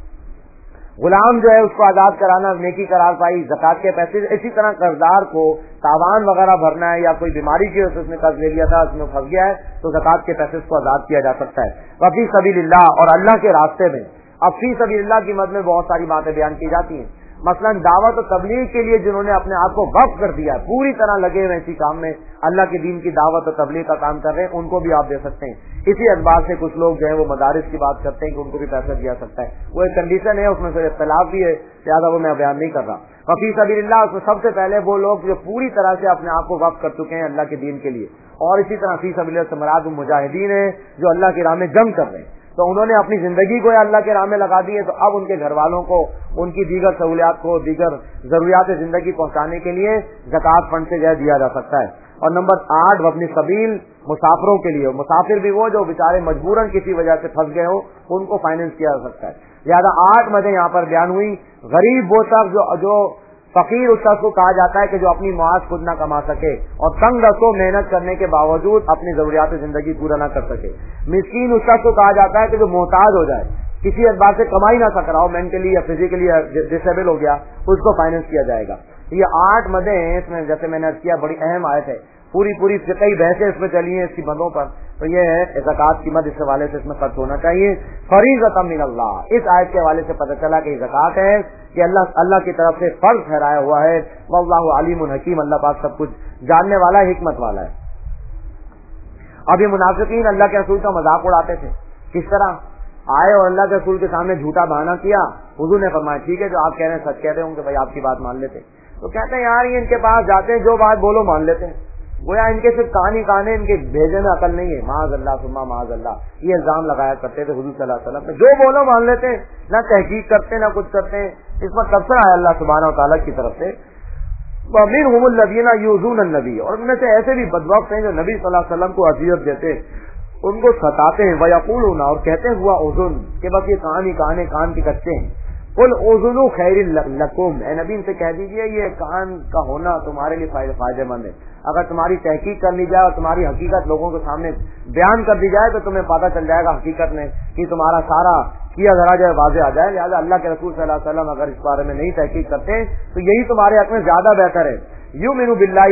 غلام جو ہے اس کو آزاد کرانا نیکی قرار پائی زکات کے پیسے، اسی طرح قرضدار کو تاوان وغیرہ بھرنا ہے یا کوئی بیماری کی وجہ سے اس نے قرض لے لیا تھا اس میں پھنس گیا ہے تو زکات کے پیسے اس کو آزاد کیا جا سکتا ہے۔ وفی سبیل اللہ، اور اللہ کے راستے میں، اب فی سبیل اللہ کی مد میں بہت ساری باتیں بیان کی جاتی ہیں، مثلا دعوت و تبلیغ کے لیے جنہوں نے اپنے آپ کو وقف کر دیا، پوری طرح لگے ہوئے اسی کام میں، اللہ کے دین کی دعوت و تبلیغ کا کام کر رہے ہیں، ان کو بھی آپ دے سکتے ہیں۔ اسی اعتبار سے کچھ لوگ جو ہے وہ مدارس کی بات کرتے ہیں کہ ان کو بھی پیسہ دیا سکتا ہے، وہ ایک کنڈیشن ہے، اس میں سے اختلاف بھی ہے، لہٰذا وہ میں بیان نہیں کر رہا۔ وفی سبیل اللہ، اس میں سب سے پہلے وہ لوگ جو پوری طرح سے اپنے آپ کو وقف کر چکے ہیں اللہ کے دین کے لیے، اور اسی طرح فی سبیل اللہ سے مراد مجاہدین ہیں جو اللہ کی راہ میں جنگ کر رہے ہیں، تو انہوں نے اپنی زندگی کو اللہ کے راہ میں لگا دی ہے، تو اب ان کے گھر والوں کو ان کی دیگر سہولیات کو، دیگر ضروریات زندگی پہنچانے کے لیے زکات فنڈ سے جو ہے دیا جا سکتا ہے۔ اور نمبر آٹھ وابن سبیل، مسافروں کے لیے، مسافر بھی وہ جو بیچارے مجبوراً کسی وجہ سے پھنس گئے ہو ان کو فائنینس کیا جا سکتا ہے۔ لہٰذا آٹھ مدیں یہاں پر بیان ہوئی۔ غریب وہ شخص جو جو فقیر اس شخص کو کہا جاتا ہے کہ جو اپنی معاش خود نہ کما سکے اور تنگ رسو محنت کرنے کے باوجود اپنی ضروریات زندگی پورا نہ کر سکے۔ مسکین اس شخص کو کہا جاتا ہے کہ جو محتاج ہو جائے، کسی اعتبار سے کمائی نہ سک رہا ہو، مینٹلی یا فزیکلی ڈسیبل ہو گیا، اس کو فائنینس کیا جائے گا۔ یہ آٹھ مدیں ہیں، اس میں جیسے میں نے کیا بڑی اہم آیت ہے، پوری پوری فقہی بحثیں اس میں چلی ہیں اس کی مدوں پر، تو یہ ہے زکات کی مد، اس حوالے سے اس میں خرچ ہونا چاہیے۔ فریضۃ من اللہ، اس آیت کے حوالے سے پتہ چلا کہ یہ زکات ہے کہ اللہ اللہ کی طرف سے فرض ٹھہرایا ہوا ہے۔ واللہ علیم حکیم، اللہ پاک سب کچھ جاننے والا ہے، حکمت والا ہے۔ اب یہ منافقین اللہ کے رسول کا مذاق اڑاتے تھے، کس طرح آئے اور اللہ کے رسول کے سامنے جھوٹا بہانہ کیا، حضور نے فرمایا ٹھیک ہے جو آپ کہہ رہے ہیں سچ کہہ رہے ہوں کہ بھائی آپ کی بات مان لیتے، تو کہتے ہیں یار یہ ان کے پاس جاتے ہیں جو بات بولو مان لیتے ہیں، گویا ان کے صرف کہانی کہانے، ان کے بھیجے میں عقل نہیں ہے، معاذ اللہ ثم معاذ اللہ، یہ الزام لگایا کرتے تھے حضور صلی اللہ علیہ وسلم، جو بولو مان لیتے ہیں، نہ تحقیق کرتے نہ کچھ کرتے ہیں۔ اس پر تبصرہ ہے اللہ سبحانہ و تعالیٰ کی طرف سے، وَمِنْهُمُ الَّذِينَ يُؤْذُونَ النَّبِيَّ، اور ان میں سے ایسے بھی بدبخت ہیں جو نبی صلی اللہ علیہ وسلم کو اذیت دیتے، ان کو ستاتے ہیں، وَيَقُولُونَ، اور کہتے ہیں ہوا اذن، کہ بس یہ کہانی کہانے کان کے کچے ہیں، قُلْ اذن خیر لکم، اے نبی ان سے کہہ دیجئے یہ کان کا ہونا تمہارے لیے فائدہ مند ہے، اگر تمہاری تحقیق کر لی جائے اور تمہاری حقیقت لوگوں کے سامنے بیان کر دی جائے تو تمہیں پتہ چل جائے گا حقیقت میں کہ تمہارا سارا کیا ذرا جائے واضح آ جائے۔ لہٰذا اللہ کے رسول صلی اللہ علیہ وسلم اگر اس بارے میں نہیں تحقیق کرتے تو یہی تمہارے حق میں زیادہ بہتر ہے۔ یؤمن باللہ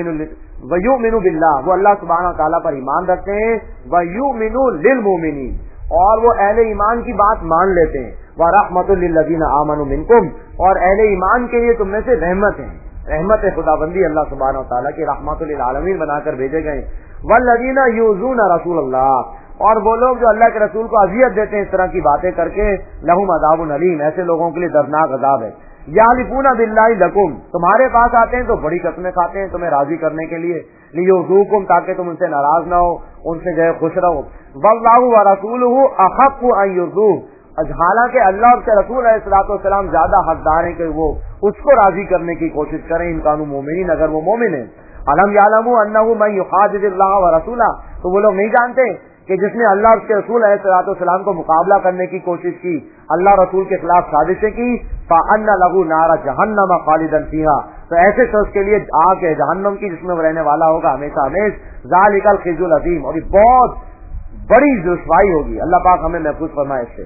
ویؤمن باللہ، وہ اللہ سبحانہ و تعالیٰ پر ایمان رکھتے ہیں، ویؤمن للمؤمنین، اور وہ اہل ایمان کی بات مان لیتے ہیں، वरहमतुल लिल्लज़ीना आमनू मिनकुम, और अहले ईमान के लिए तुम में से रहमत है, रहमत खुदाबंदी अल्लाह सुब्हानहू व तआला की रहमतुल लिल आलमीन बनाकर भेजे गए। वल्लज़ीना यूज़ूना रसूलल्लाह, और वो लोग जो अल्लाह के रसूल को अजियत देते हैं इस तरह की बातें करके, लहुम अज़ाबुन अलीम, ऐसे लोगों के लिए दर्दनाक अजाब है। यालिफूना बिल्लाहि लकुम, तुम्हारे पास आते हैं तो बड़ी कसमें खाते हैं तुम्हें राजी करने के लिए, लियुज़ूकुम, ताकि तुम उनसे नाराज ना हो, उनसे जो है खुश रहो। वल्लाहु व रसूलुहु अहक्कु अन युर्दूह, हालांकि अल्लाह और उसके रसूल अलैहिस्सलातु वस्सलाम ज्यादा हकदार हैं कि वो उसको राजी करने की कोशिश करें, इन कानू मोमिनीन, अगर वो मोमिन है। अलम यालमू अन्नहु मन युखादिदिल्लाह व रसूला, तो वो लोग नहीं जानते कि जिसने अल्लाह और उसके रसूल अलैहिस्सलातु वस्सलाम को मुकाबला करने की कोशिश की, अल्लाह रसूल के खिलाफ साजिशें की, फअन्ना लहू नारा जहन्नम खालिदन फीहा, तो ऐसे शख्स के लिए आग है जहन्नम की जिसमें वो रहने वाला होगा हमेशा हमेश। ज़ालिकल खिज़्युल अज़ीम, और ये बहुत बड़ी रुसवाई होगी, अल्लाह पाक हमें महफूज फरमाए इससे।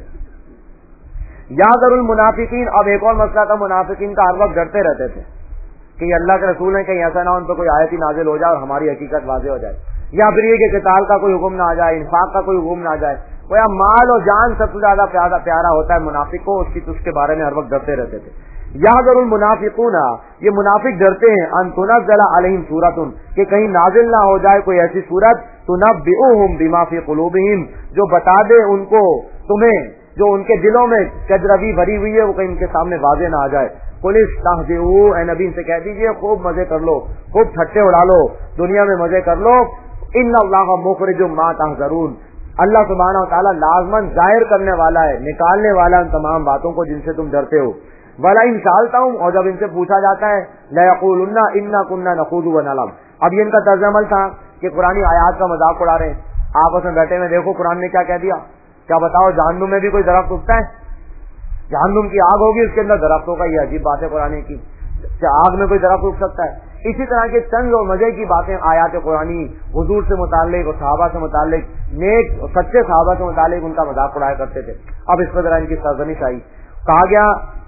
याज़रुल मुनाफिकीन, अब एक और मसला था, मुनाफिकीन का हर वक्त डरते रहते थे कि अल्लाह के रसूल है, कहीं ऐसा ना उन पर कोई आयत ही नाजिल हो जाए और हमारी हकीकत वाज़ेह हो जाए, या फिर ये कि क़िताल का कोई हुक्म ना आ जाए, इंफाक का कोई हुक्म ना आ जाए। वो या माल और जान सबसे ज्यादा प्यारा प्यारा होता है मुनाफिक को, उसकी उसके बारे में हर वक्त डरते रहते थे। याज़रुल मुनाफिकूना, ये मुनाफिक डरते हैं, अन तुनज़्ज़ल अलैहिम सूरतुन, कि कहीं नाजिल ना हो जाए कोई ऐसी सूरत, तुनब्बिउहुम बिमा फी क़ुलूबिहिम, जो बता दे उनको तुम्हें जो उनके दिलों में कजरवी भरी हुई है वो कहीं उनके सामने वाज़ेह ना आ जाए। पुलिस तहज़िऊ, ए नबी से कह दीजिए खूब मजे कर लो, खूब छट्टे उड़ा लो, दुनिया में मजे कर लो। इन्नल्लाह मुखरिजुम मा तहज़रून, अल्लाह सुब्हानहू व तआला लाज़मन जाहिर करने वाला है, निकालने वाला उन तमाम बातों को जिनसे तुम डरते हो। वला इन सालताहुम, और जब इनसे पूछा जाता है, लयक़ूलुन्ना इन्ना कुन्ना नख़ूदु व नलअब, अब ये इनका तर्जुमा था कि कुरानी आयात का मजाक उड़ा रहे हैं, आपस में बैठे में देखो कुरान ने क्या कह दिया, क्या बताओ जहन्नुम में भी कोई दरख्त उगता है? जहन्नुम की आग होगी, उसके अंदर दरख्त होगा, ये अजीब बात है कुरान की, क्या आग में कोई दरख्त उग सकता है? इसी तरह के चंद और मजे की बातें आयात कुरानी हुजूर से मुताल्लिक और सहाबा से मुताल्लिक, नेक और सच्चे सहाबा से मुताल्लिक उनका मजाक उड़ाया करते थे। अब इस पर जरा इनकी सरजनिश आई, कहा गया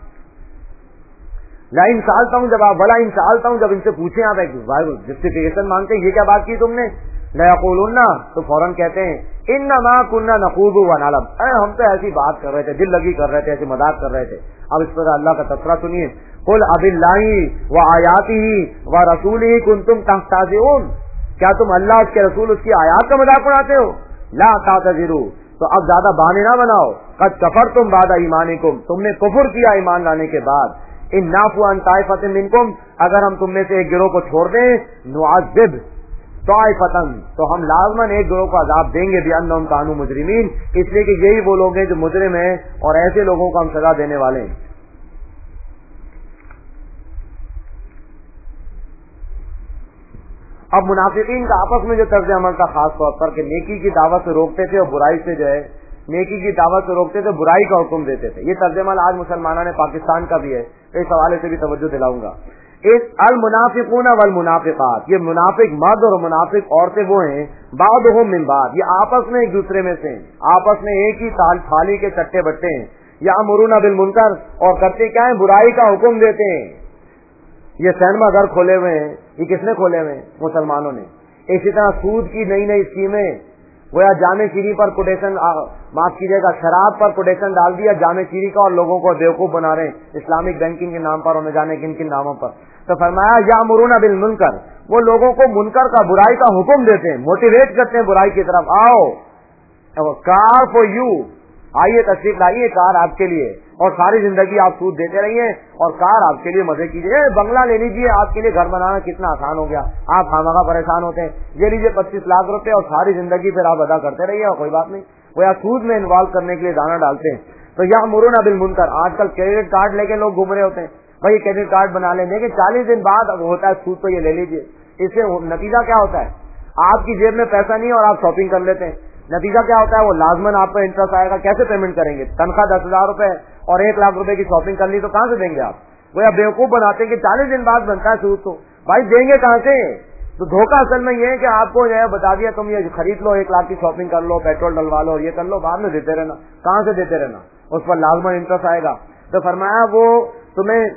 लाइन सालता हूँ, जब आप बला इन सालता हूँ, जब इनसे पूछे आप एक जस्टिफिकेशन मांगते हैं, ये क्या बात की तुमने, लयक़ूलुन्ना, तो फौरन कहते हैं इन्नमा कुन्ना नख़ूदु व नलअब, अरे हम तो ऐसी बात कर रहे थे, दिल लगी कर रहे थे, ऐसे मजाक कर रहे थे। अब इस पर अल्लाह का तज़किरा सुनिए, कुल अबिल्लाहि व आयातिही व रसूलिही कुंतुम तस्तहज़िऊन, क्या तुम अल्लाह उसके रसूल उसकी आयात का मजाक उड़ाते हो? ला तातज़िरू, तो अब ज्यादा बहाने ना बनाओ, कद कफरतुम बादा ईमानिकुम, तुमने कुफ्र किया ईमान लाने के बाद। इन नाफु अन ताइफतिन मिनकुम, अगर हम तुम में से एक गिरोह को छोड़ दें, नुअज़्ज़िब ताइफतन, तो हम लाज़मन एक गिरोह को अज़ाब देंगे, बिअन्नहुम कानू मुजरिमीन, इसलिए कि यही वो लोग हैं जो मुजरिम हैं और ऐसे लोगों को हम सजा देने वाले हैं। अब मुनाफिकीन का आपस में जो तर्ज अमल था खास तौर पर कि नेकी की दावत से रोकते थे और बुराई से जो है नेकी की दावत से रोकते थे, बुराई का हुक्म देते थे, ये तर्ज अमल आज मुसलमानों ने पाकिस्तान का भी है, इस हवाले से भी तवज्जो दिलाऊंगा। इस अल मुनाफिकून वल मुनाफिकात, ये मुनाफिक मर्द और मुनाफिक औरतें वो हैं, बादुहुम मिन बाद, ये आपस में एक दूसरे में से, आपस में एक ही थाली के चट्टे बट्टे हैं। यामुरूना बिल मुनकर, और करते क्या है, बुराई का हुक्म देते हैं। ये सिनेमा घर खोले हुए हैं, ये किसने खोले हुए हैं? मुसलमानों ने। इसी तरह सूद की नई नई स्कीमें, वो या जामे चीनी पर कोटेशन, माफ कीजिएगा शराब पर कोटेशन डाल दिया जामे चीनी का, और लोगों को बेवकूफ बना रहे हैं इस्लामिक बैंकिंग के नाम पर और न जाने किन किन नामों पर। तो फरमाया यामुरूना बिल मुनकर, वो लोगों को मुनकर का बुराई का हुक्म देते हैं, मोटिवेट करते हैं बुराई की तरफ, आओ कार फॉर यू, आइए तशरीफ लाइए कार आपके लिए, और सारी जिंदगी आप सूद देते रहिए और कार आपके लिए मजे कीजिए, बंगला ले लीजिए, आपके लिए घर बनाना कितना आसान हो गया, आप खामखा परेशान होते हैं, ये लीजिए पच्चीस लाख रुपए और सारी जिंदगी फिर आप अदा करते रहिए और कोई बात नहीं। वो या सूद में इन्वॉल्व करने के लिए दाना डालते हैं। तो यामुरूना बिल मुनकर, आजकल क्रेडिट कार्ड लेके लोग घूम रहे होते हैं, भाई क्रेडिट कार्ड बना लें, लेकिन चालीस दिन बाद होता है सूद, तो ये ले लीजिए। इससे नतीजा क्या होता है, आपकी जेब में पैसा नहीं और आप शॉपिंग कर लेते हैं, नतीजा क्या होता है, वो लाजमन आप पर इंटरेस्ट आएगा। कैसे पेमेंट करेंगे? तनख्वाह दस हजार रुपए और एक लाख रुपए की शॉपिंग कर ली तो कहाँ से देंगे आप? वो या बेवकूफ बनाते हैं कि चालीस दिन बाद बनता है सूद, तो भाई देंगे कहाँ से? तो धोखा असल में ये है कि आपको जो है बता दिया तुम ये खरीद लो, एक लाख की शॉपिंग कर लो, पेट्रोल डलवा लो, ये कर लो, बाद में देते रहना। कहाँ से देते रहना? उस पर लाजमन इंटरेस्ट आएगा। तो फरमाया वो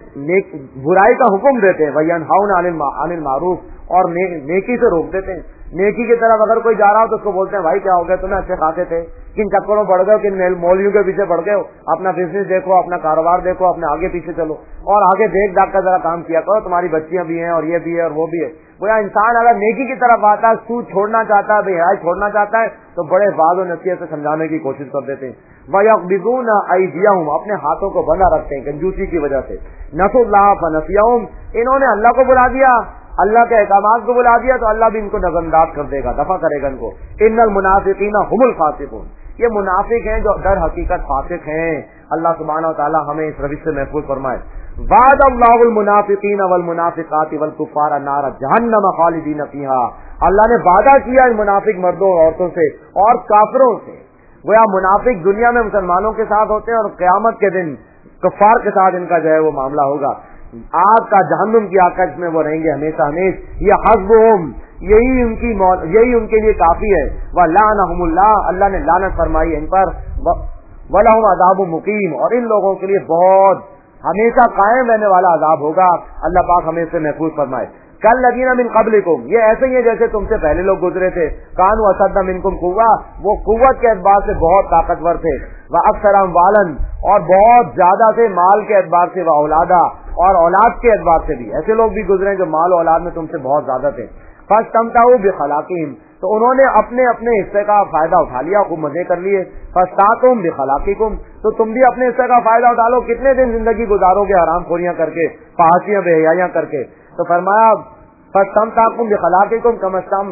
तुम्हें बुराई का हुक्म देते हैं, वयनहाउना अनिल मारूफ, और ने, नेकी से रोक देते हैं। نیکی کی طرف اگر کوئی جا رہا ہو تو اس کو بولتے ہیں بھائی کیا ہو گیا, تمہیں اچھے کھاتے تھے, کن چکروں پڑ گئے, کن مولویوں کے پیچھے پڑ گئے, اپنا بزنس دیکھو, اپنا کاروبار دیکھو, اپنے آگے پیچھے چلو, اور آگے دیکھ داکھ کر ذرا کام کیا کرو, تمہاری بچیاں بھی ہیں اور یہ بھی ہے اور وہ بھی ہے. گویا انسان اگر نیکی کی طرف آتا ہے, سود چھوڑنا چاہتا ہے, بے حیائی چھوڑنا چاہتا ہے, تو بڑے باز و نصیحت سے سمجھانے کی کوشش کر دیتے ہیں. وَيَقْبِضُونَ أَيْدِيَهُمْ, اپنے ہاتھوں کو بندھا رکھتے ہیں کنجوسی کی وجہ سے. نَسُوا اللَّهَ فَنَسِيَهُمْ, انہوں نے اللہ کو بلا دیا, اللہ کے احکامات کو بلا دیا, تو اللہ بھی ان کو نظر انداز کر دے گا, دفع کرے گا ان کو. ان المنافقین هم الفاسقون, یہ منافق ہیں جو در حقیقت فاسق ہیں. اللہ سبحانہ و تعالی ہمیں اس روش سے محفوظ فرمائے. وعد اللہ المنافقین والمنافقات والکفار نار جہنم خالدین فیہا, اللہ نے وعدہ کیا ان منافق مردوں اور عورتوں سے اور کافروں سے. گویا منافق دنیا میں مسلمانوں کے ساتھ ہوتے ہیں اور قیامت کے دن کفار کے ساتھ ان کا جو ہے وہ معاملہ ہوگا. آگ کا, جہنم کی آگ کا, جس میں وہ رہیں گے ہمیشہ ہمیش. یہ حسبہم, یہی ان کی موت, یہی ان کے لیے کافی ہے. وَلَعَنَهُمُ اللَّهُ, اللہ نے لعنت فرمائی ان پر. وَلَهُمْ عَذَابٌ مُقِيمٌ, اور ان لوگوں کے لیے بہت ہمیشہ قائم رہنے والا عذاب ہوگا. اللہ پاک ہمیں اس سے محفوظ فرمائے. کالذین من قبلکم, یہ ایسے ہی ہے جیسے تم سے پہلے لوگ گزرے تھے. کانوا اشد منکم قوہ, وہ قوت کے اعتبار سے بہت طاقتور تھے. واکثر اموالا, اور بہت زیادہ تھے مال کے اعتبار سے. واولادا, اور اولاد کے اعتبار سے بھی ایسے لوگ بھی گزرے جو مال و اولاد میں تم سے بہت زیادہ تھے. فاستمتعوا بخلاقہم, تو انہوں نے اپنے اپنے حصے کا فائدہ اٹھا لیا, خوب مزے کر لیے. فاستمتعتم بخلاقکم, تو تم بھی اپنے حصے کا فائدہ اٹھا لو. کتنے دن زندگی گزارو گے حرام خوریاں کر کے, فحاشیاں بے حیائیاں کر کے. تو فرمایا فاستمتعتم بخلاقکم کمستم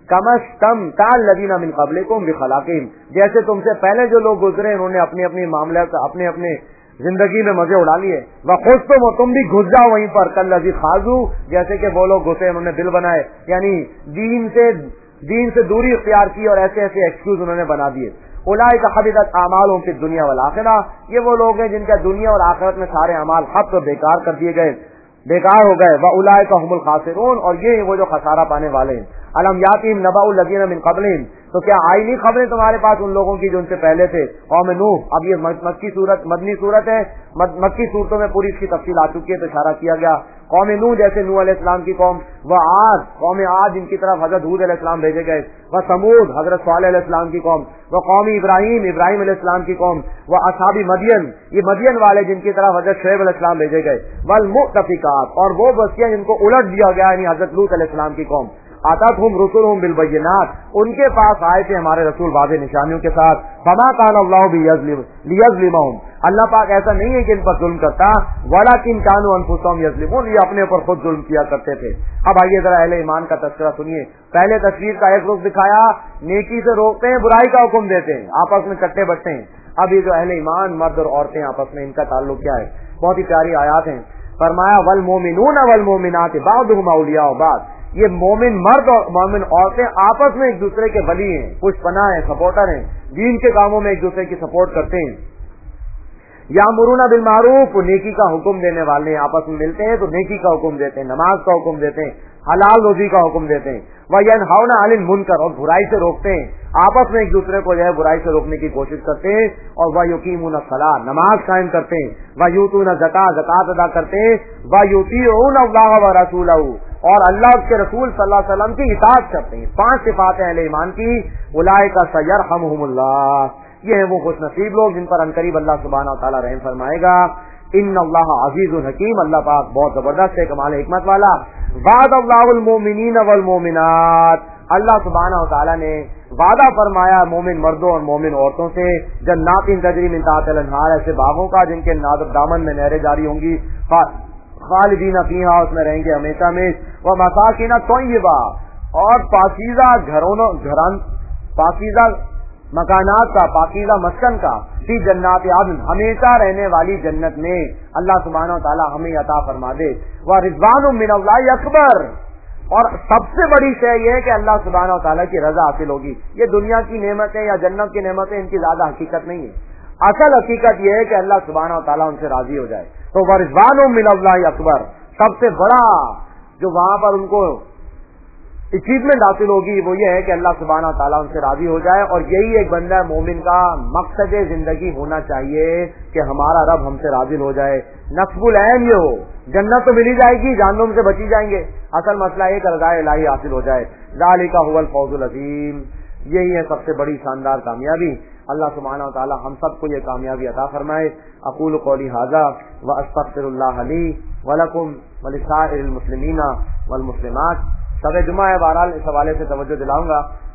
کمستمتع الذین من قبلکم بخلاقہم, جیسے تم سے پہلے جو لوگ گزرے انہوں نے اپنے اپنے معاملات اپنے اپنے زندگی میں مزے اڑا لیے. وَخُذْتُمْ, تم بھی گھس جاؤ وہیں پر. کالذی خاضوا, جیسے کہ وہ لوگ گھسے انہوں نے دل بنائے, یعنی دین سے دین سے دوری اختیار کی اور ایسے ایسے ایکسکیوز انہوں نے بنا دیے. اولئک حبطت اعمالهم فی الدنیا والآخرہ, یہ وہ لوگ ہیں جن کا دنیا اور آخرت میں سارے اعمال حق و بیکار کر دیے گئے, بیکار ہو گئے. وَأُولَئِكَ هُمُ الْخَاسِرُونَ, اور یہ وہ جو خسارہ پانے والے ہیں. الم یاتہم نبأ الذین من قبلہم, تو کیا آئی نہیں خبریں تمہارے پاس ان لوگوں کی جو ان سے پہلے تھے. قوم نوح, اب یہ مکی صورت مدنی صورت ہے, مکی صورتوں میں پوری اس کی تفصیل آ چکی ہے تو اشارہ کیا گیا. قوم نوح جیسے نوح علیہ السلام کی قوم. وہ عاد, قوم عاد جن کی طرف حضرت ہود علیہ السلام بھیجے گئے. وہ ثمود, حضرت صالح علیہ السلام کی قوم. وہ قوم ابراہیم, ابراہیم علیہ السلام کی قوم. وہ اصحاب مدین, یہ مدین والے جن کی طرف حضرت شعیب علیہ السلام بھیجے گئے. والمؤتفقات, اور وہ بستیاں جن کو الٹ دیا گیا یعنی حضرت لوط علیہ السلام کی قوم. آتتہم رسلہم بالبینات, ان کے پاس آئے تھے ہمارے رسول واضح نشانیوں کے ساتھ. فما کان اللہ لیظلمہم, اللہ پاک ایسا نہیں ہے کہ ان پر ظلم کرتا. ولکن کانوا انفسہم یظلمون, یہ اپنے اوپر خود ظلم کیا کرتے تھے. اب آئیے ذرا اہل ایمان کا تذکرہ سنیے. پہلے تصویر کا ایک رخ دکھایا, نیکی سے روکتے ہیں, برائی کا حکم دیتے ہیں, آپس میں چٹے بٹتے ہیں. اب یہ جو اہل ایمان مرد اور عورتیں آپس میں, ان کا تعلق کیا ہے؟ بہت ہی پیاری آیات ہیں. فرمایا والمومنون والمومنات بعضهم اولیاء بعض, یہ مومن مرد اور مومن عورتیں آپس میں ایک دوسرے کے ولی ہیں, کچھ پناہ ہیں, سپورٹر ہیں, دین کے کاموں میں ایک دوسرے کی سپورٹ کرتے ہیں. یامرون بالمعروف, نیکی کا حکم دینے والے آپس میں ملتے ہیں تو نیکی کا حکم دیتے ہیں, نماز کا حکم دیتے ہیں, حلال روزی کا حکم دیتے ہیں. وینہون عن المنکر, اور برائی سے روکتے ہیں, آپس میں ایک دوسرے کو جو ہے برائی سے روکنے کی کوشش کرتے ہیں. اور ویقیمون الصلاۃ, نماز قائم کرتے ہیں. ویؤتون الزکاۃ, زکات ادا کرتے ہیں. ویطیعون اللہ ورسولہ, اور اللہ کے رسول صلی اللہ علیہ وسلم کی اطاعت کرتے ہیں. پانچ صفات ہیں اہل ایمان کی. اولئک سیرحمہم اللہ, یہ ہیں وہ خوش نصیب لوگ جن پر عنقریب اللہ سبحانہ و تعالی رحم فرمائے گا. ان اللہ عزیز الحکیم, اللہ پاک بہت زبردست ہے, کمال حکمت والا. وعد اللہ المومنین والمومنات, اللہ سبحانہ و تعالی نے وعدہ فرمایا مومن مردوں اور مومن عورتوں سے. جنات تجری من تحتها الانہار, ایسے باغوں کا جن کے دامن میں نہریں جاری ہوں گی. خالدین فیہا, اس میں رہیں گے ہمیشہ میں. ومساکن طیبہ, اور پاکیزہ گھروں گھران پاکیزہ مکانات کا, پاکیزہ مسکن کا. فی جنات عدن, ہمیشہ رہنے والی جنت میں اللہ سبحانہ و تعالی ہمیں عطا فرما دے. ورضوان من اللہ اکبر, اور سب سے بڑی شے یہ ہے کہ اللہ سبحانہ و تعالی کی رضا حاصل ہوگی. یہ دنیا کی نعمتیں یا جنت کی نعمتیں ان کی زیادہ حقیقت نہیں ہے. اصل حقیقت یہ ہے کہ اللہ سبحانہ و تعالی ان سے راضی ہو جائے. تو ورضوان من اللہ اکبر, سب سے بڑا جو وہاں پر ان کو اچیومنٹ حاصل ہوگی وہ یہ ہے کہ اللہ سبحانہ تعالیٰ ان سے راضی ہو جائے، اور یہی ایک بندہ مومن کا مقصد زندگی ہونا چاہیے کہ ہمارا رب ہم سے راضی ہو جائے، نصب العین یہ ہو، جنت تو ملی جائے گی، جہنم سے بچی جائیں گے، اصل مسئلہ یہ کہ رضا الہی حاصل ہو جائے۔ ذالک هو الفوز العظیم، یہی ہے سب سے بڑی شاندار کامیابی۔ اللہ سبحانہ و تعالی ہم سب کو یہ کامیابی عطا فرمائے۔ اقول قولی ھذا واستغفر اللہ لی ولکم ولسائر المسلمین والمسلمات۔ شب جمعہ ہے، بہرحال اس حوالے سے توجہ دلاؤں گا